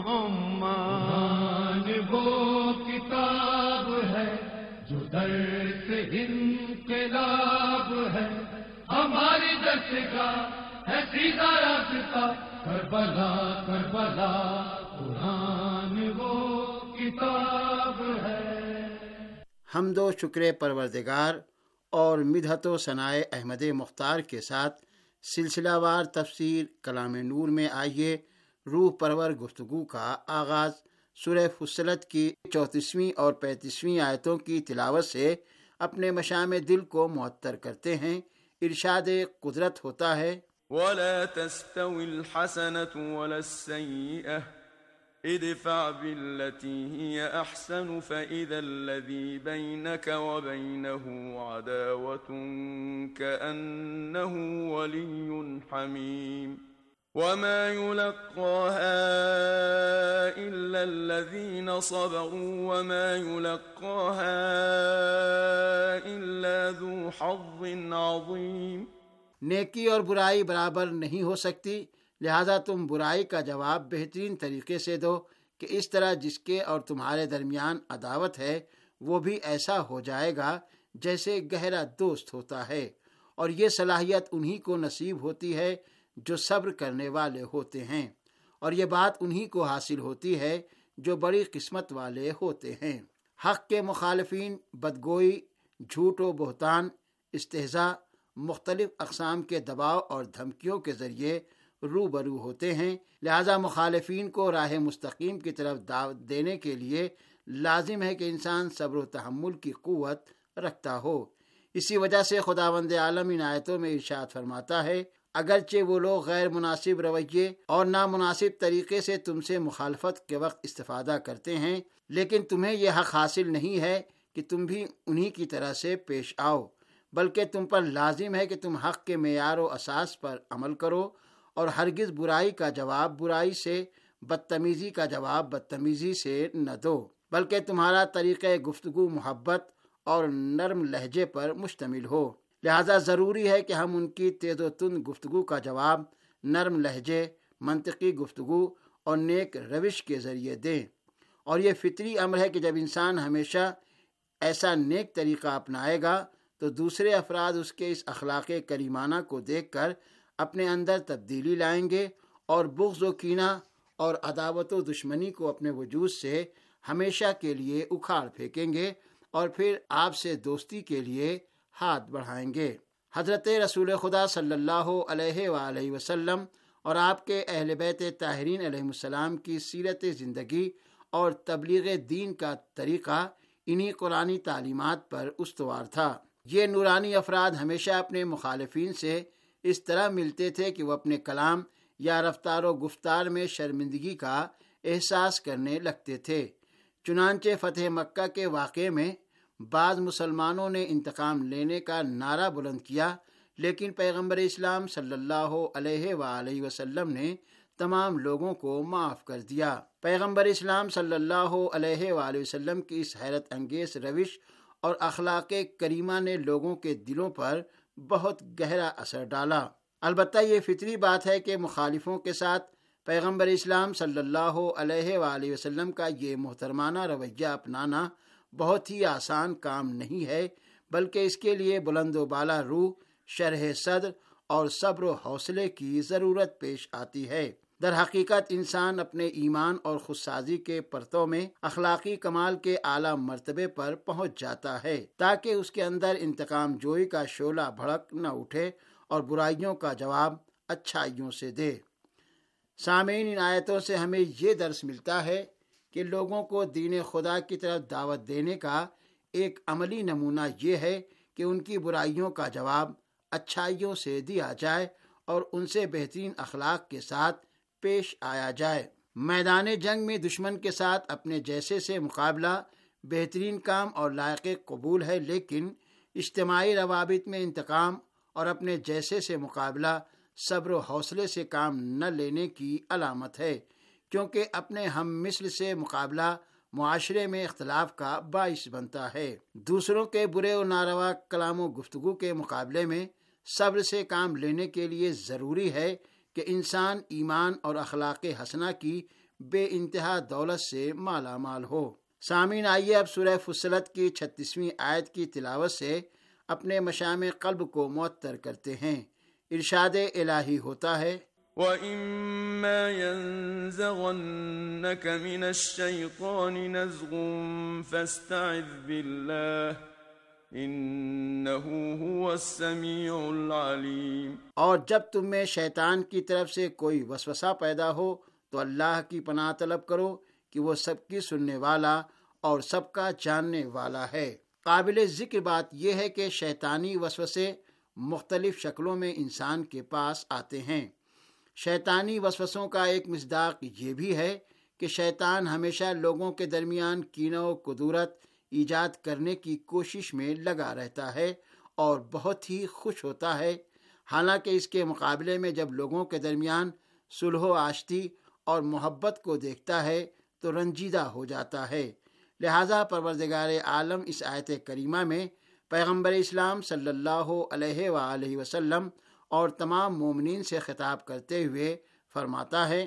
محمد. قرآن وہ کتاب ہے جو درس انقلاب ہے، ہماری درسگاہ ہے سیدھا راستہ کربلا کربلا. قرآن وہ کتاب ہے. حمد و شکر پروردگار اور مدحت و ثنائے احمد مختار کے ساتھ سلسلہ وار تفسیر کلام نور میں آئیے روح پرور گفتگو کا آغاز سورہ فصلت کی 34ویں اور 35ویں آیتوں کی تلاوت سے اپنے مشام دل کو معطر کرتے ہیں. ارشاد قدرت ہوتا ہے وَلَا تَسْتَوِي الْحَسَنَةُ وَلَا السَّيِّئَةُ ادفع بالتي هي أحسن فإذا الذي بينك وبينه عداوة كأنه ولي حميم. وما يلقاها إلا الذين صبروا وما يلقاها إلا ذو حظ عظيم. نیکی اور برائی برابر نہیں ہو سکتی، لہذا تم برائی کا جواب بہترین طریقے سے دو کہ اس طرح جس کے اور تمہارے درمیان عداوت ہے وہ بھی ایسا ہو جائے گا جیسے گہرا دوست ہوتا ہے. اور یہ صلاحیت انہی کو نصیب ہوتی ہے جو صبر کرنے والے ہوتے ہیں، اور یہ بات انہی کو حاصل ہوتی ہے جو بڑی قسمت والے ہوتے ہیں. حق کے مخالفین بدگوئی، جھوٹ و بہتان، استہزاء، مختلف اقسام کے دباؤ اور دھمکیوں کے ذریعے روبرو ہوتے ہیں. لہذا مخالفین کو راہ مستقیم کی طرف دعوت دینے کے لیے لازم ہے کہ انسان صبر و تحمل کی قوت رکھتا ہو. اسی وجہ سے خداوند عالم ان آیتوں میں ارشاد فرماتا ہے اگرچہ وہ لوگ غیر مناسب رویے اور نامناسب طریقے سے تم سے مخالفت کے وقت استفادہ کرتے ہیں، لیکن تمہیں یہ حق حاصل نہیں ہے کہ تم بھی انہی کی طرح سے پیش آؤ، بلکہ تم پر لازم ہے کہ تم حق کے معیار و اساس پر عمل کرو اور ہرگز برائی کا جواب برائی سے، بدتمیزی کا جواب بدتمیزی سے نہ دو، بلکہ تمہارا طریقہ گفتگو محبت اور نرم لہجے پر مشتمل ہو. لہذا ضروری ہے کہ ہم ان کی تیز و تند گفتگو کا جواب نرم لہجے، منطقی گفتگو اور نیک روش کے ذریعے دیں. اور یہ فطری امر ہے کہ جب انسان ہمیشہ ایسا نیک طریقہ اپنائے گا تو دوسرے افراد اس کے اس اخلاق کریمانہ کو دیکھ کر اپنے اندر تبدیلی لائیں گے اور بغض و کینہ اور عداوت و دشمنی کو اپنے وجود سے ہمیشہ کے لیے اکھاڑ پھینکیں گے اور پھر آپ سے دوستی کے لیے ہاتھ بڑھائیں گے. حضرت رسول خدا صلی اللہ علیہ وآلہ وسلم اور آپ کے اہل بیت طاہرین علیہ السلام کی سیرت زندگی اور تبلیغ دین کا طریقہ انہی قرآنی تعلیمات پر استوار تھا. یہ نورانی افراد ہمیشہ اپنے مخالفین سے اس طرح ملتے تھے کہ وہ اپنے کلام یا رفتار و گفتار میں شرمندگی کا احساس کرنے لگتے تھے. چنانچہ فتح مکہ کے واقعے میں بعض مسلمانوں نے انتقام لینے کا نعرہ بلند کیا، لیکن پیغمبر اسلام صلی اللہ علیہ وآلہ وسلم نے تمام لوگوں کو معاف کر دیا. پیغمبر اسلام صلی اللہ علیہ وآلہ وسلم کی اس حیرت انگیز روش اور اخلاق کریمہ نے لوگوں کے دلوں پر بہت گہرا اثر ڈالا. البتہ یہ فطری بات ہے کہ مخالفوں کے ساتھ پیغمبر اسلام صلی اللہ علیہ وآلہ وسلم کا یہ محترمانہ رویہ اپنانا بہت ہی آسان کام نہیں ہے، بلکہ اس کے لیے بلند و بالا روح، شرح صدر اور صبر و حوصلے کی ضرورت پیش آتی ہے. در حقیقت انسان اپنے ایمان اور خودسازی کے پرتو میں اخلاقی کمال کے اعلیٰ مرتبے پر پہنچ جاتا ہے تاکہ اس کے اندر انتقام جوئی کا شعلہ بھڑک نہ اٹھے اور برائیوں کا جواب اچھائیوں سے دے. سامعین، ان آیتوں سے ہمیں یہ درس ملتا ہے کہ لوگوں کو دین خدا کی طرف دعوت دینے کا ایک عملی نمونہ یہ ہے کہ ان کی برائیوں کا جواب اچھائیوں سے دیا جائے اور ان سے بہترین اخلاق کے ساتھ پیش آیا جائے۔ میدان جنگ میں دشمن کے ساتھ اپنے جیسے سے مقابلہ بہترین کام اور لائق قبول ہے، لیکن اجتماعی روابط میں انتقام اور اپنے جیسے سے مقابلہ صبر و حوصلے سے کام نہ لینے کی علامت ہے، کیونکہ اپنے ہم مثل سے مقابلہ معاشرے میں اختلاف کا باعث بنتا ہے۔ دوسروں کے برے و ناروا کلام و گفتگو کے مقابلے میں صبر سے کام لینے کے لیے ضروری ہے کہ انسان ایمان اور اخلاق حسنہ کی بے انتہا دولت سے مالا مال ہو۔ سامعین، آئیے اب سورہ فصلت کی 36ویں آیت کی تلاوت سے اپنے مشام قلب کو معطر کرتے ہیں۔ ارشاد الہی ہوتا ہے، وَإِمَّا يَنزَغَنَّكَ مِنَ الشَّيْطَانِ نَزْغٌ فَاسْتَعِذْ بِاللَّهِ إِنَّهُ هُوَ السَّمِيعُ الْعَلِيمُ۔ اور جب تم میں شیطان کی طرف سے کوئی وسوسہ پیدا ہو تو اللہ کی پناہ طلب کرو کہ وہ سب کی سننے والا اور سب کا جاننے والا ہے۔ قابل ذکر بات یہ ہے کہ شیطانی وسوسے مختلف شکلوں میں انسان کے پاس آتے ہیں۔ شیطانی وسوسوں کا ایک مصداق یہ بھی ہے کہ شیطان ہمیشہ لوگوں کے درمیان کینہ و کدورت ایجاد کرنے کی کوشش میں لگا رہتا ہے اور بہت ہی خوش ہوتا ہے، حالانکہ اس کے مقابلے میں جب لوگوں کے درمیان صلح و آشتی اور محبت کو دیکھتا ہے تو رنجیدہ ہو جاتا ہے۔ لہٰذا پروردگار عالم اس آیت کریمہ میں پیغمبر اسلام صلی اللہ علیہ وآلہ وسلم اور تمام مومنین سے خطاب کرتے ہوئے فرماتا ہے،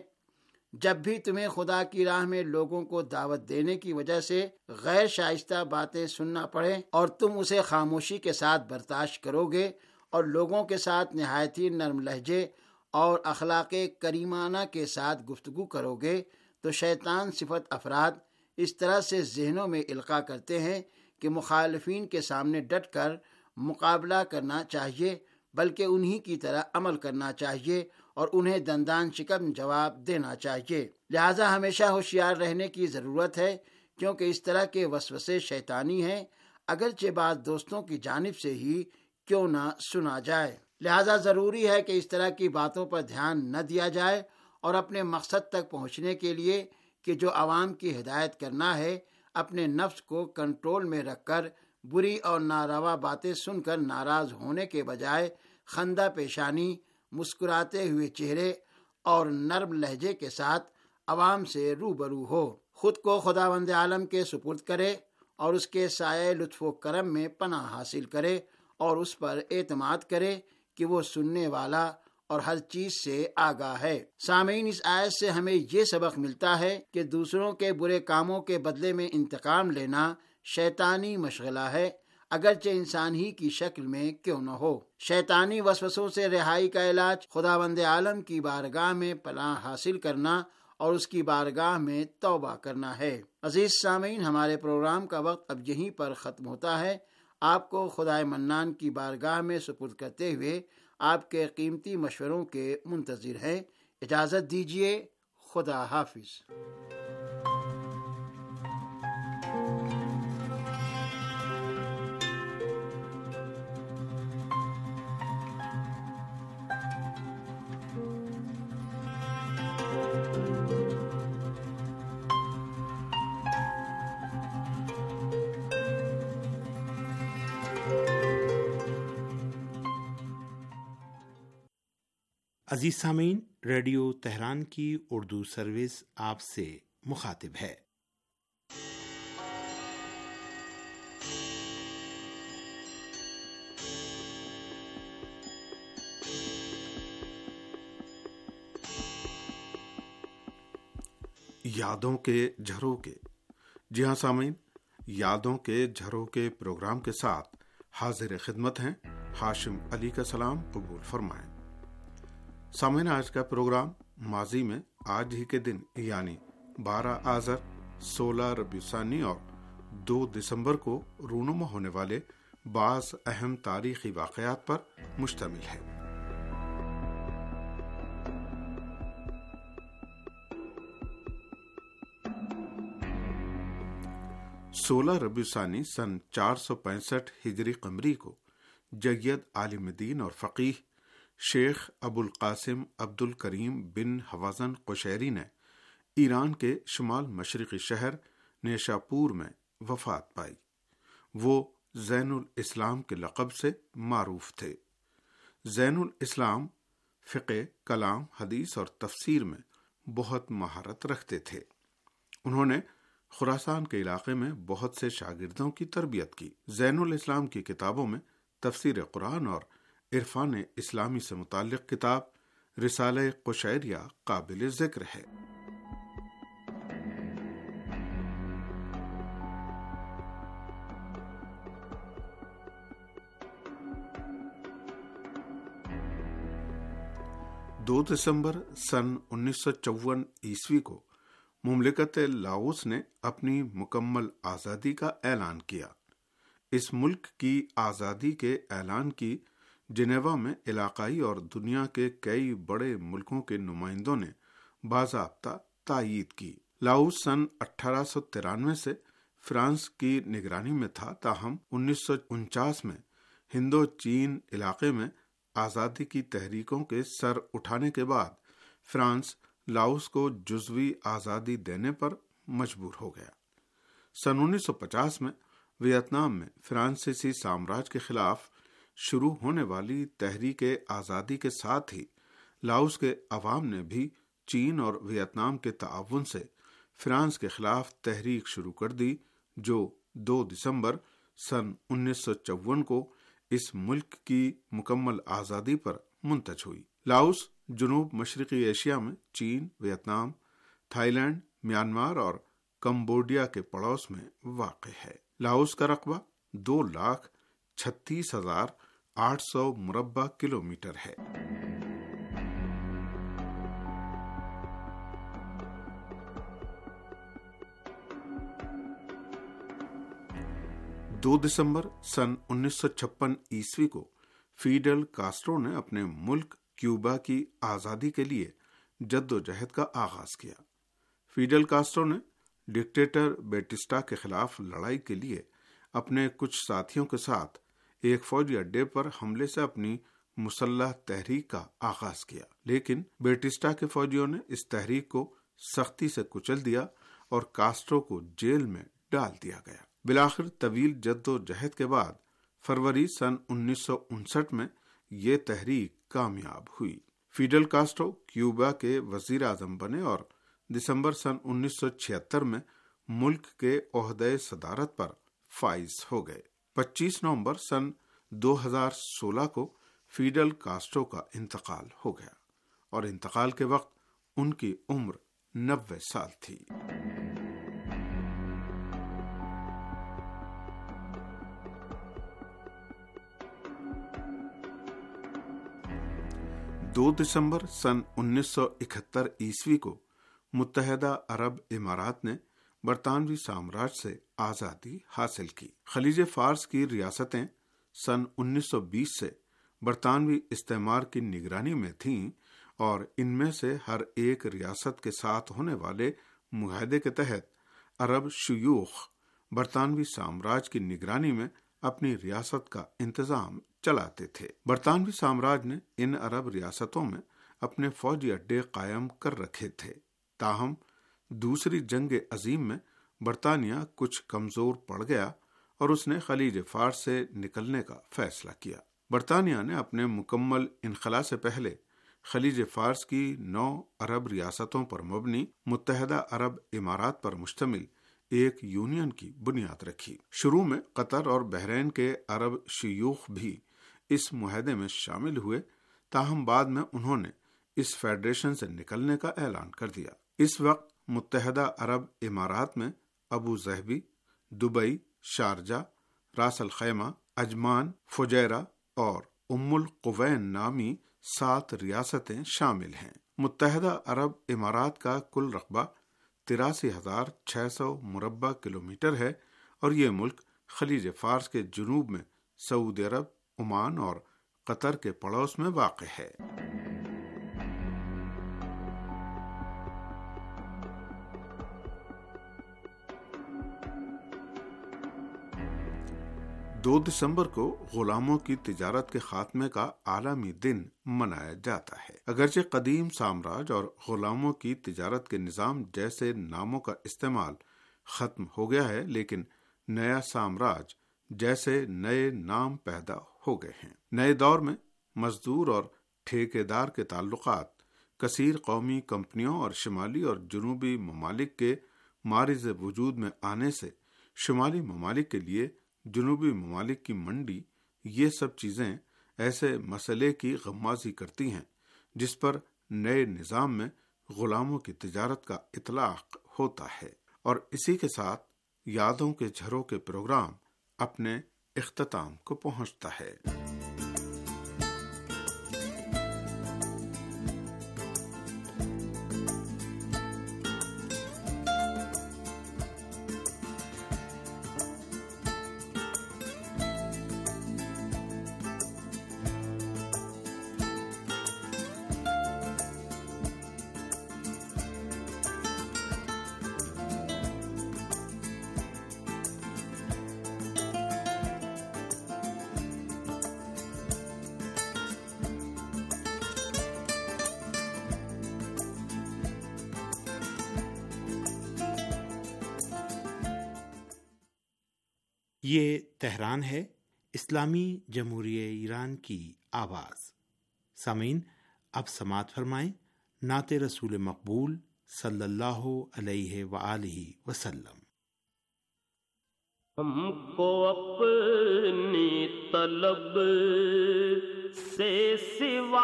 جب بھی تمہیں خدا کی راہ میں لوگوں کو دعوت دینے کی وجہ سے غیر شائستہ باتیں سننا پڑے اور تم اسے خاموشی کے ساتھ برداشت کرو گے اور لوگوں کے ساتھ نہایت ہی نرم لہجے اور اخلاق کریمانہ کے ساتھ گفتگو کرو گے، تو شیطان صفت افراد اس طرح سے ذہنوں میں القاء کرتے ہیں کہ مخالفین کے سامنے ڈٹ کر مقابلہ کرنا چاہیے، بلکہ انہی کی طرح عمل کرنا چاہیے اور انہیں دندان شکن جواب دینا چاہیے۔ لہٰذا ہمیشہ ہوشیار رہنے کی ضرورت ہے، کیونکہ اس طرح کے وسوسے شیطانی ہیں، اگرچہ بعض دوستوں کی جانب سے ہی کیوں نہ سنا جائے۔ لہٰذا ضروری ہے کہ اس طرح کی باتوں پر دھیان نہ دیا جائے اور اپنے مقصد تک پہنچنے کے لیے کہ جو عوام کی ہدایت کرنا ہے، اپنے نفس کو کنٹرول میں رکھ کر بری اور ناروا باتیں سن کر ناراض ہونے کے بجائے خندہ پیشانی، مسکراتے ہوئے چہرے اور نرم لہجے کے ساتھ عوام سے روبرو ہو، خود کو خداوند عالم کے سپرد کرے اور اس کے سائے لطف و کرم میں پناہ حاصل کرے اور اس پر اعتماد کرے کہ وہ سننے والا اور ہر چیز سے آگاہ ہے۔ سامعین، اس آیت سے ہمیں یہ سبق ملتا ہے کہ دوسروں کے برے کاموں کے بدلے میں انتقام لینا شیطانی مشغلہ ہے، اگرچہ انسان ہی کی شکل میں کیوں نہ ہو۔ شیطانی وسوسوں سے رہائی کا علاج خداوند عالم کی بارگاہ میں پناہ حاصل کرنا اور اس کی بارگاہ میں توبہ کرنا ہے۔ عزیز سامعین، ہمارے پروگرام کا وقت اب یہیں پر ختم ہوتا ہے۔ آپ کو خدائے منان کی بارگاہ میں سپرد کرتے ہوئے آپ کے قیمتی مشوروں کے منتظر ہیں۔ اجازت دیجیے، خدا حافظ۔ عزیز سامعین، ریڈیو تہران کی اردو سروس آپ سے مخاطب ہے۔ یادوں کے جھروکے۔ جی ہاں سامعین، یادوں کے جھروکے پروگرام کے ساتھ حاضر خدمت ہیں ہاشم علی کا سلام قبول فرمائیں۔ سامعین، آج کا پروگرام ماضی میں آج ہی کے دن یعنی 12 آذر، 16 ربیع الثانی اور 2 دسمبر کو رونما ہونے والے بعض اہم تاریخی واقعات پر مشتمل ہے۔ 16 ربیع الثانی سن 465 ہجری قمری کو جید عالم دین اور فقیہ شیخ ابو القاسم عبد الکریم بن حوازن قشیری نے ایران کے شمال مشرقی شہر نیشاپور میں وفات پائی۔ وہ زین الاسلام کے لقب سے معروف تھے۔ زین الاسلام فقہ، کلام، حدیث اور تفسیر میں بہت مہارت رکھتے تھے۔ انہوں نے خراسان کے علاقے میں بہت سے شاگردوں کی تربیت کی۔ زین الاسلام کی کتابوں میں تفسیر قرآن اور عرفان اسلامی سے متعلق کتاب رسالہ قشیریہ قابل ذکر ہے۔ دو دسمبر سن 1954 عیسوی کو مملکت لاؤس نے اپنی مکمل آزادی کا اعلان کیا۔ اس ملک کی آزادی کے اعلان کی جنیوا میں علاقائی اور دنیا کے کئی بڑے ملکوں کے نمائندوں نے باضابطہ تائید کی۔ لاؤس سن 1893 سے فرانس کی نگرانی میں تھا، تاہم 1949 میں ہندو چین علاقے میں آزادی کی تحریکوں کے سر اٹھانے کے بعد فرانس لاؤس کو جزوی آزادی دینے پر مجبور ہو گیا۔ سن 1950 میں ویتنام میں فرانسیسی سامراج کے خلاف شروع ہونے والی تحریک آزادی کے ساتھ ہی لاؤس کے عوام نے بھی چین اور ویتنام کے تعاون سے فرانس کے خلاف تحریک شروع کر دی، جو 2 دسمبر سن 1954 کو اس ملک کی مکمل آزادی پر منتج ہوئی۔ لاؤس جنوب مشرقی ایشیا میں چین، ویتنام، تھائی لینڈ، میانمار اور کمبوڈیا کے پڑوس میں واقع ہے۔ لاؤس کا رقبہ 2,36,800 مربع کلومیٹر ہے۔ دو دسمبر سن 1956 عیسوی کو فیڈل کاسٹرو نے اپنے ملک کیوبا کی آزادی کے لیے جد و جہد کا آغاز کیا۔ فیڈل کاسٹرو نے ڈکٹیٹر بیٹسٹا کے خلاف لڑائی کے لیے اپنے کچھ ساتھیوں کے ساتھ ایک فوجی اڈے پر حملے سے اپنی مسلح تحریک کا آغاز کیا، لیکن بیٹسٹا کے فوجیوں نے اس تحریک کو سختی سے کچل دیا اور کاسٹرو کو جیل میں ڈال دیا گیا۔ بالآخر طویل جد و جہد کے بعد فروری سن 1959 میں یہ تحریک کامیاب ہوئی۔ فیڈل کاسٹرو کیوبا کے وزیر اعظم بنے اور دسمبر سن 1976 میں ملک کے عہدۂ صدارت پر فائز ہو گئے۔ 25 نومبر سن 2016 کو فیڈل کاسٹرو کا انتقال ہو گیا اور انتقال کے وقت ان کی عمر 90 سال تھی۔ 2 دسمبر سن 1971 عیسوی کو متحدہ عرب امارات نے برطانوی سامراج سے آزادی حاصل کی۔ خلیج فارس کی ریاستیں سن 1920 سے برطانوی استعمار کی نگرانی میں تھیں اور ان میں سے ہر ایک ریاست کے ساتھ ہونے والے معاہدے کے تحت عرب شیوخ برطانوی سامراج کی نگرانی میں اپنی ریاست کا انتظام چلاتے تھے۔ برطانوی سامراج نے ان عرب ریاستوں میں اپنے فوجی اڈے قائم کر رکھے تھے، تاہم دوسری جنگ عظیم میں برطانیہ کچھ کمزور پڑ گیا اور اس نے خلیج فارس سے نکلنے کا فیصلہ کیا۔ برطانیہ نے اپنے مکمل انخلا سے پہلے خلیج فارس کی 9 عرب ریاستوں پر مبنی متحدہ عرب امارات پر مشتمل ایک یونین کی بنیاد رکھی۔ شروع میں قطر اور بحرین کے عرب شیوخ بھی اس معاہدے میں شامل ہوئے، تاہم بعد میں انہوں نے اس فیڈریشن سے نکلنے کا اعلان کر دیا۔ اس وقت متحدہ عرب امارات میں Abu Dhabi, Dubai, Sharjah, Ras al Khaimah, Ajman, Fujairah اور ام القوین نامی 7 ریاستیں شامل ہیں۔ متحدہ عرب امارات کا کل رقبہ 83,600 مربع کلومیٹر ہے اور یہ ملک خلیج فارس کے جنوب میں سعودی عرب، عمان اور قطر کے پڑوس میں واقع ہے۔ 2 دسمبر کو غلاموں کی تجارت کے خاتمے کا عالمی دن منایا جاتا ہے۔ اگرچہ قدیم سامراج اور غلاموں کی تجارت کے نظام جیسے ناموں کا استعمال ختم ہو گیا ہے، لیکن نیا سامراج جیسے نئے نام پیدا ہو گئے ہیں۔ نئے دور میں مزدور اور ٹھیکیدار کے تعلقات کثیر قومی کمپنیوں اور شمالی اور جنوبی ممالک کے معرض وجود میں آنے سے شمالی ممالک کے لیے جنوبی ممالک کی منڈی، یہ سب چیزیں ایسے مسئلے کی غمازی کرتی ہیں جس پر نئے نظام میں غلاموں کی تجارت کا اطلاق ہوتا ہے، اور اسی کے ساتھ یادوں کے جھروں کے پروگرام اپنے اختتام کو پہنچتا ہے۔ یہ تہران ہے، اسلامی جمہوریہ ایران کی آواز۔ سامعین، اب سماعت فرمائیں نعت رسول مقبول صلی اللہ علیہ وآلہ وسلم۔ ہم کو اپنی طلب سے سوا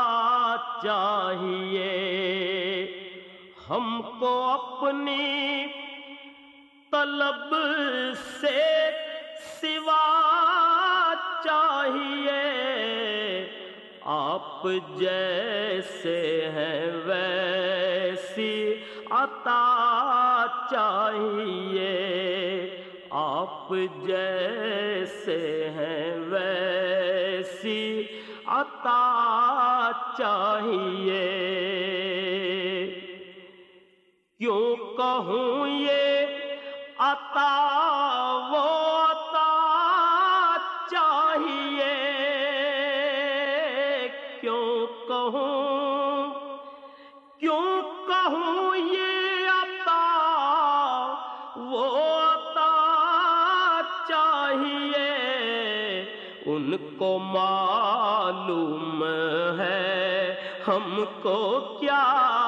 چاہیے، ہم کو اپنی طلب سے سوا چاہیے، آپ جیسے ہیں ویسی عطا چاہیے، آپ جیسے ہیں ویسی عطا چاہیے، کیوں کہوں یہ عطا وہ عطا چاہیے، کیوں کہوں یہ عطا وہ عطا چاہیے، ان کو معلوم ہے ہم کو کیا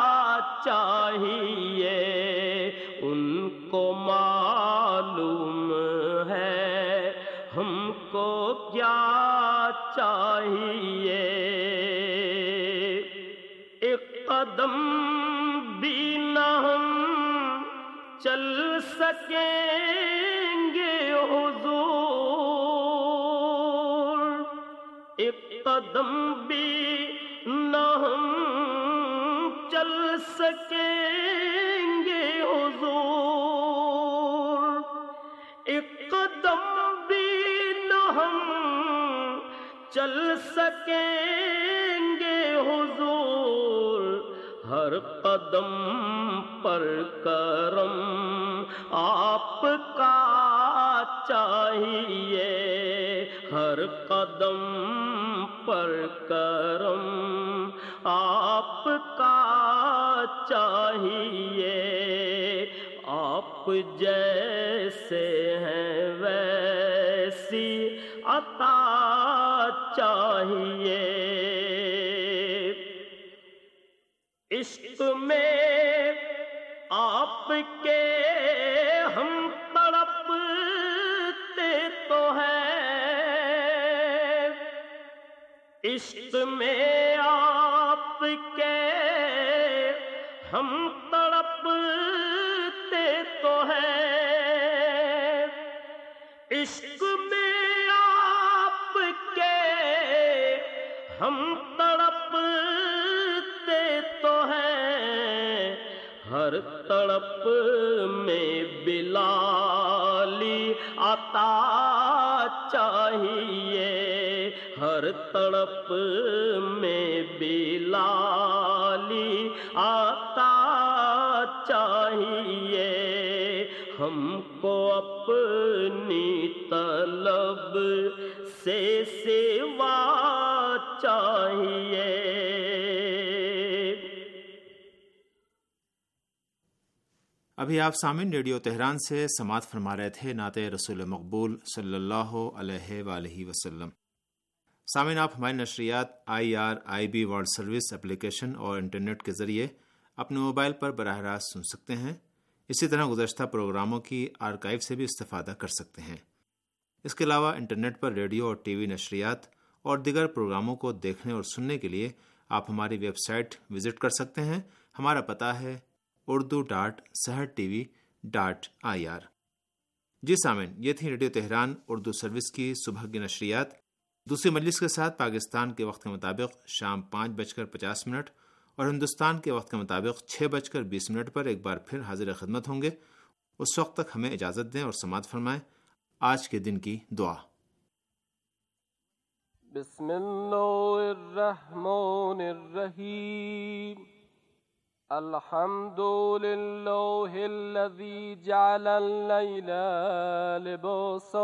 چاہیے، ان کو معلوم ہے ہم کو کیا چاہیے، ایک قدم بھی نہ ہم چل سکیں گے حضور، ایک قدم بھی نہ ہم چل سکیں گے حضور، ایک قدم بھی نہ ہم چل سکیں گے حضور، ہر قدم پر کرم آپ کا چاہیے، ہر قدم پر کرم آپ کا چاہیے، آپ جیسے ہیں ویسی عطا چاہیے، عشق میں آپ کے ہم تڑپتے تو ہیں، عشق میں آپ کے ہم تڑپتے تو ہیں، عشق میں آپ کے ہم تڑپتے تو ہیں، ہر تڑپ میں بلالی عطا چاہیے، ہر تڑپ میں بلالی عطا چاہیے، ہم کو اپنی طلب तुझसे सेवा चाहिए। अभी आप सामिन रेडियो तेहरान से समाअत फरमा रहे थे नाते रसूल मकबूल सल्लल्लाहु अलैहि वसल्लम। सामिन, आप हमारी नशरियात IRIB वर्ल्ड सर्विस एप्लीकेशन और इंटरनेट के ज़रिए अपने मोबाइल पर बराह रास्त सुन सकते हैं। इसी तरह गुज़श्ता प्रोग्रामों की आर्काइव से भी इस्तेफ़ादा कर सकते हैं। इसके अलावा इंटरनेट पर रेडियो और TV नशरियात और दीगर प्रोग्रामों को देखने और सुनने के लिए आप हमारी वेबसाइट विज़िट कर सकते हैं। हमारा पता है urdu.sahartv.ir। जी सामिन, ये थी रेडियो तेहरान उर्दू सर्विस की सुबह की नशरियात। दूसरी मजलिस के साथ पाकिस्तान के वक्त के मुताबिक शाम 5:50 और हिंदुस्तान के वक्त के मुताबिक 6:20 पर एक बार फिर हाजिर खिदमत होंगे। उस वक्त तक हमें इजाज़त दें और समाअत फरमाएं। आज के दिन की दुआ। बिस्मिल्लाहिर्रहमानिर्रहीम। अल्हम्दुलिल्लाहिल्लज़ी जअलल लैला लिबासा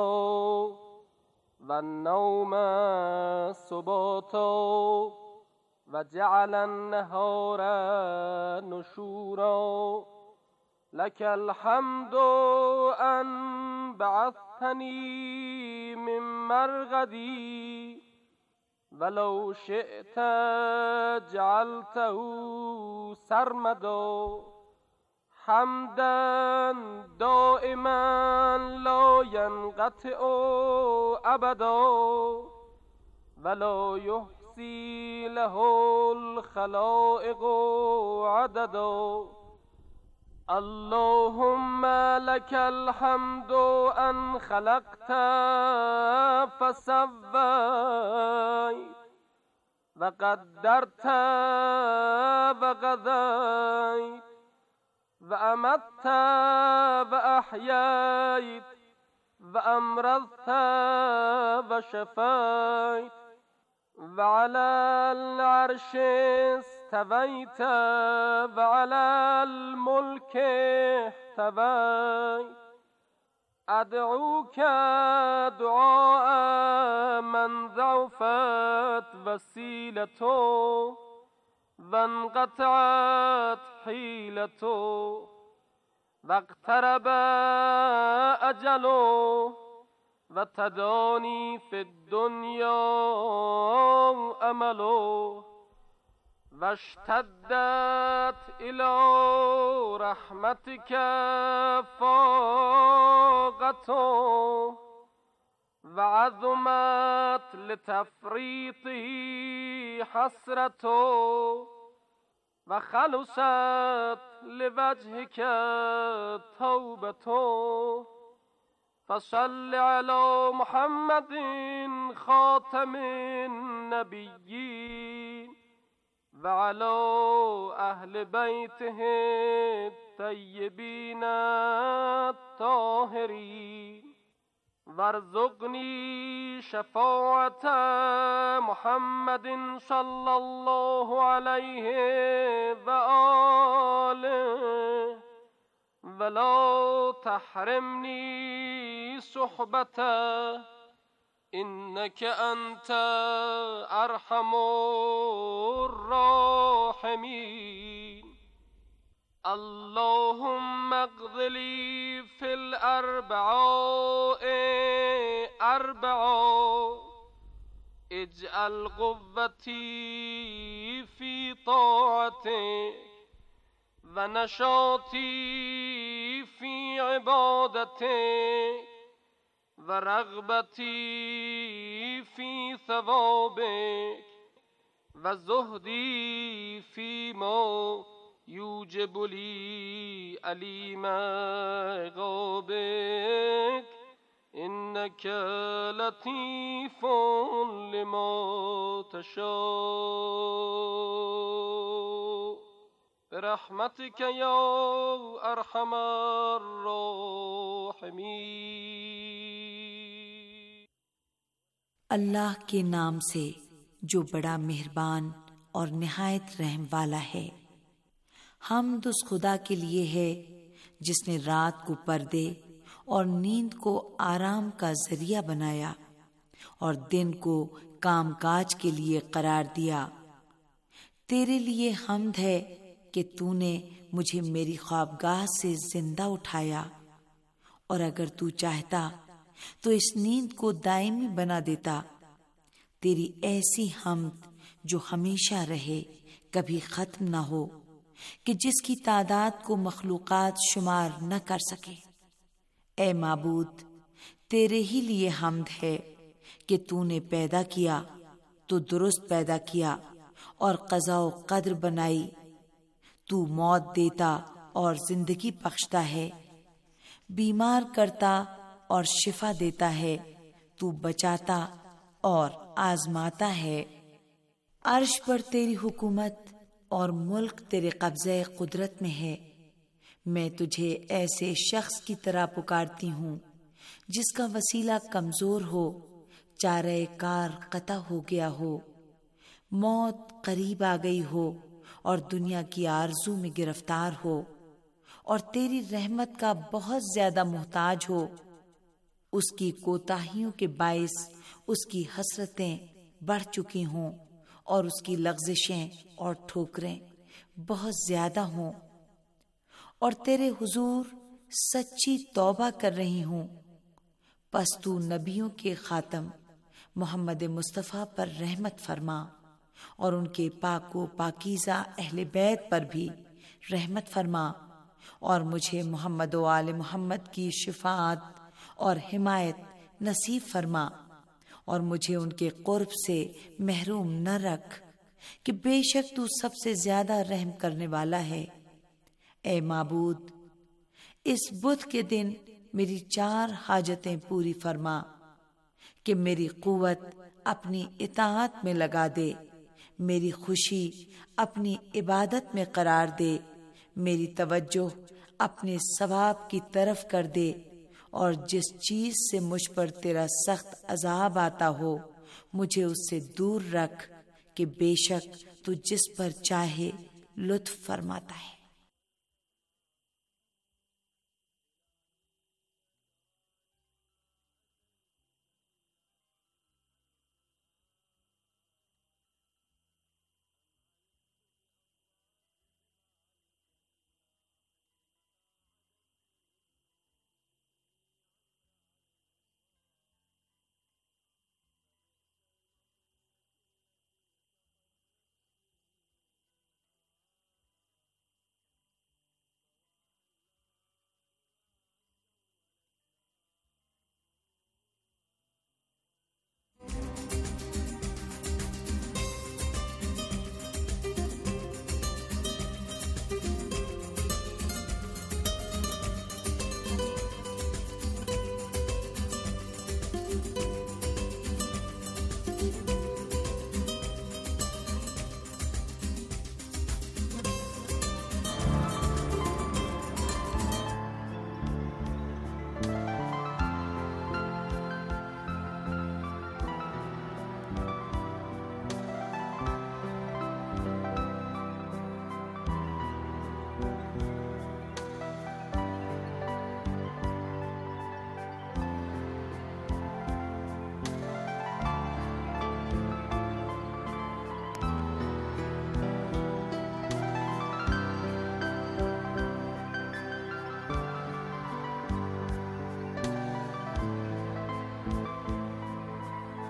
वन्नौमा सुबाता वजअलन नहारा नुशूरा लकल हम्दु अन बअस्तनी मिन मरगदी वलौ शिअत जअलतहु सरमदा हम्दन दाइमन ला यनक़तिउ अबदा वला युहसी लहुल खलाइक़ु अददा। अल्लाहुम्मा लकल हम्दु अन खलक़त फसव्वैत वक़द्दरत वग़ज़ैत वअमत्त वअह्यैत वअमरज़त वशफ़ैत वअलल अर्शि इस्तवैत वअलल मुल्कि इह्तवैत। अदऊका दुआ मन ज़अफ़त वसीलतुहु वन्क़तअत हीलतुहु वक़्तरब अजलुहु वतदानी फ़िद्दुन्या अमलुहु वश्तद्दत इला रहमतिका फ़ाक़तुहु वअज़मत लितफ़रीतिही हसरतुहु वख़लुसत लिवजहिका तौबतुहु। फ़सल्लि अला मुहम्मदिन ख़ातमिन नबिय्यीन वअला अहलि बैतिहि तय्यिबीन ताहिरीन वर्ज़ुक़नी शफ़ाअत मुहम्मदिन सल्लल्लाहु अलैहि वआलिहि वला तहरिमनी सुहबतह इन्नक अन्त अरहमुर राहिमीन। अल्लाहुम्मा क़्ज़िली फ़िल अर्बआए अर्बआ इजअल क़ुव्वती फ़ी ताअतिक वनशाती फ़ी इबादतिक वरग़बती फ़ी सवाबिक वज़ुहदी फ़ीमा यूजिबु ली अलीमा ग़ाबिक इन्नक लतीफ़ुन लिमा तशा बिरहमतिक या अरहमर राहिमीन। अल्लाह के नाम से जो बड़ा मेहरबान और निहायत रहम वाला है। हम्द उस खुदा के लिए है जिसने रात को पर्दे और नींद को आराम का जरिया बनाया اور دن کو کام کاج کے لیے قرار دیا۔ تیرے لیے حمد ہے کہ تو نے مجھے میری خوابگاہ سے زندہ اٹھایا، اور اگر تو چاہتا تو اس نیند کو دائمی بنا دیتا۔ تیری ایسی حمد جو ہمیشہ رہے، کبھی ختم نہ ہو، کہ جس کی تعداد کو مخلوقات شمار نہ کر سکے۔ اے معبود، تیرے ہی لیے حمد ہے کہ تو نے پیدا کیا تو درست پیدا کیا اور قضا و قدر بنائی۔ تو موت دیتا اور زندگی بخشتا ہے، بیمار کرتا اور شفا دیتا ہے، تو بچاتا اور آزماتا ہے۔ عرش پر تیری حکومت اور ملک تیرے قبضہ قدرت میں ہے۔ میں تجھے ایسے شخص کی طرح پکارتی ہوں جس کا وسیلہ کمزور ہو، چارہ کار قطع ہو گیا ہو، موت قریب آ گئی ہو اور دنیا کی آرزو میں گرفتار ہو، اور تیری رحمت کا بہت زیادہ محتاج ہو۔ اس کی کوتاہیوں کے باعث اس کی حسرتیں بڑھ چکی ہوں اور اس کی لغزشیں اور ٹھوکریں بہت زیادہ ہوں، اور تیرے حضور سچی توبہ کر رہی ہوں۔ پس تو نبیوں کے خاتم محمد مصطفیٰ پر رحمت فرما، اور ان کے پاک و پاکیزہ اہل بیت پر بھی رحمت فرما، اور مجھے محمد و آل محمد کی شفاعت اور حمایت نصیب فرما، اور مجھے ان کے قرب سے محروم نہ رکھ، کہ بے شک تو سب سے زیادہ رحم کرنے والا ہے۔ اے معبود، اس بدھ کے دن میری 4 حاجتیں پوری فرما، کہ میری قوت اپنی اطاعت میں لگا دے، میری خوشی اپنی عبادت میں قرار دے، میری توجہ اپنے ثواب کی طرف کر دے، اور جس چیز سے مجھ پر تیرا سخت عذاب آتا ہو مجھے اس سے دور رکھ، کہ بے شک تو جس پر چاہے لطف فرماتا ہے۔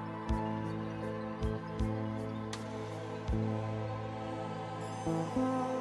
Thank you.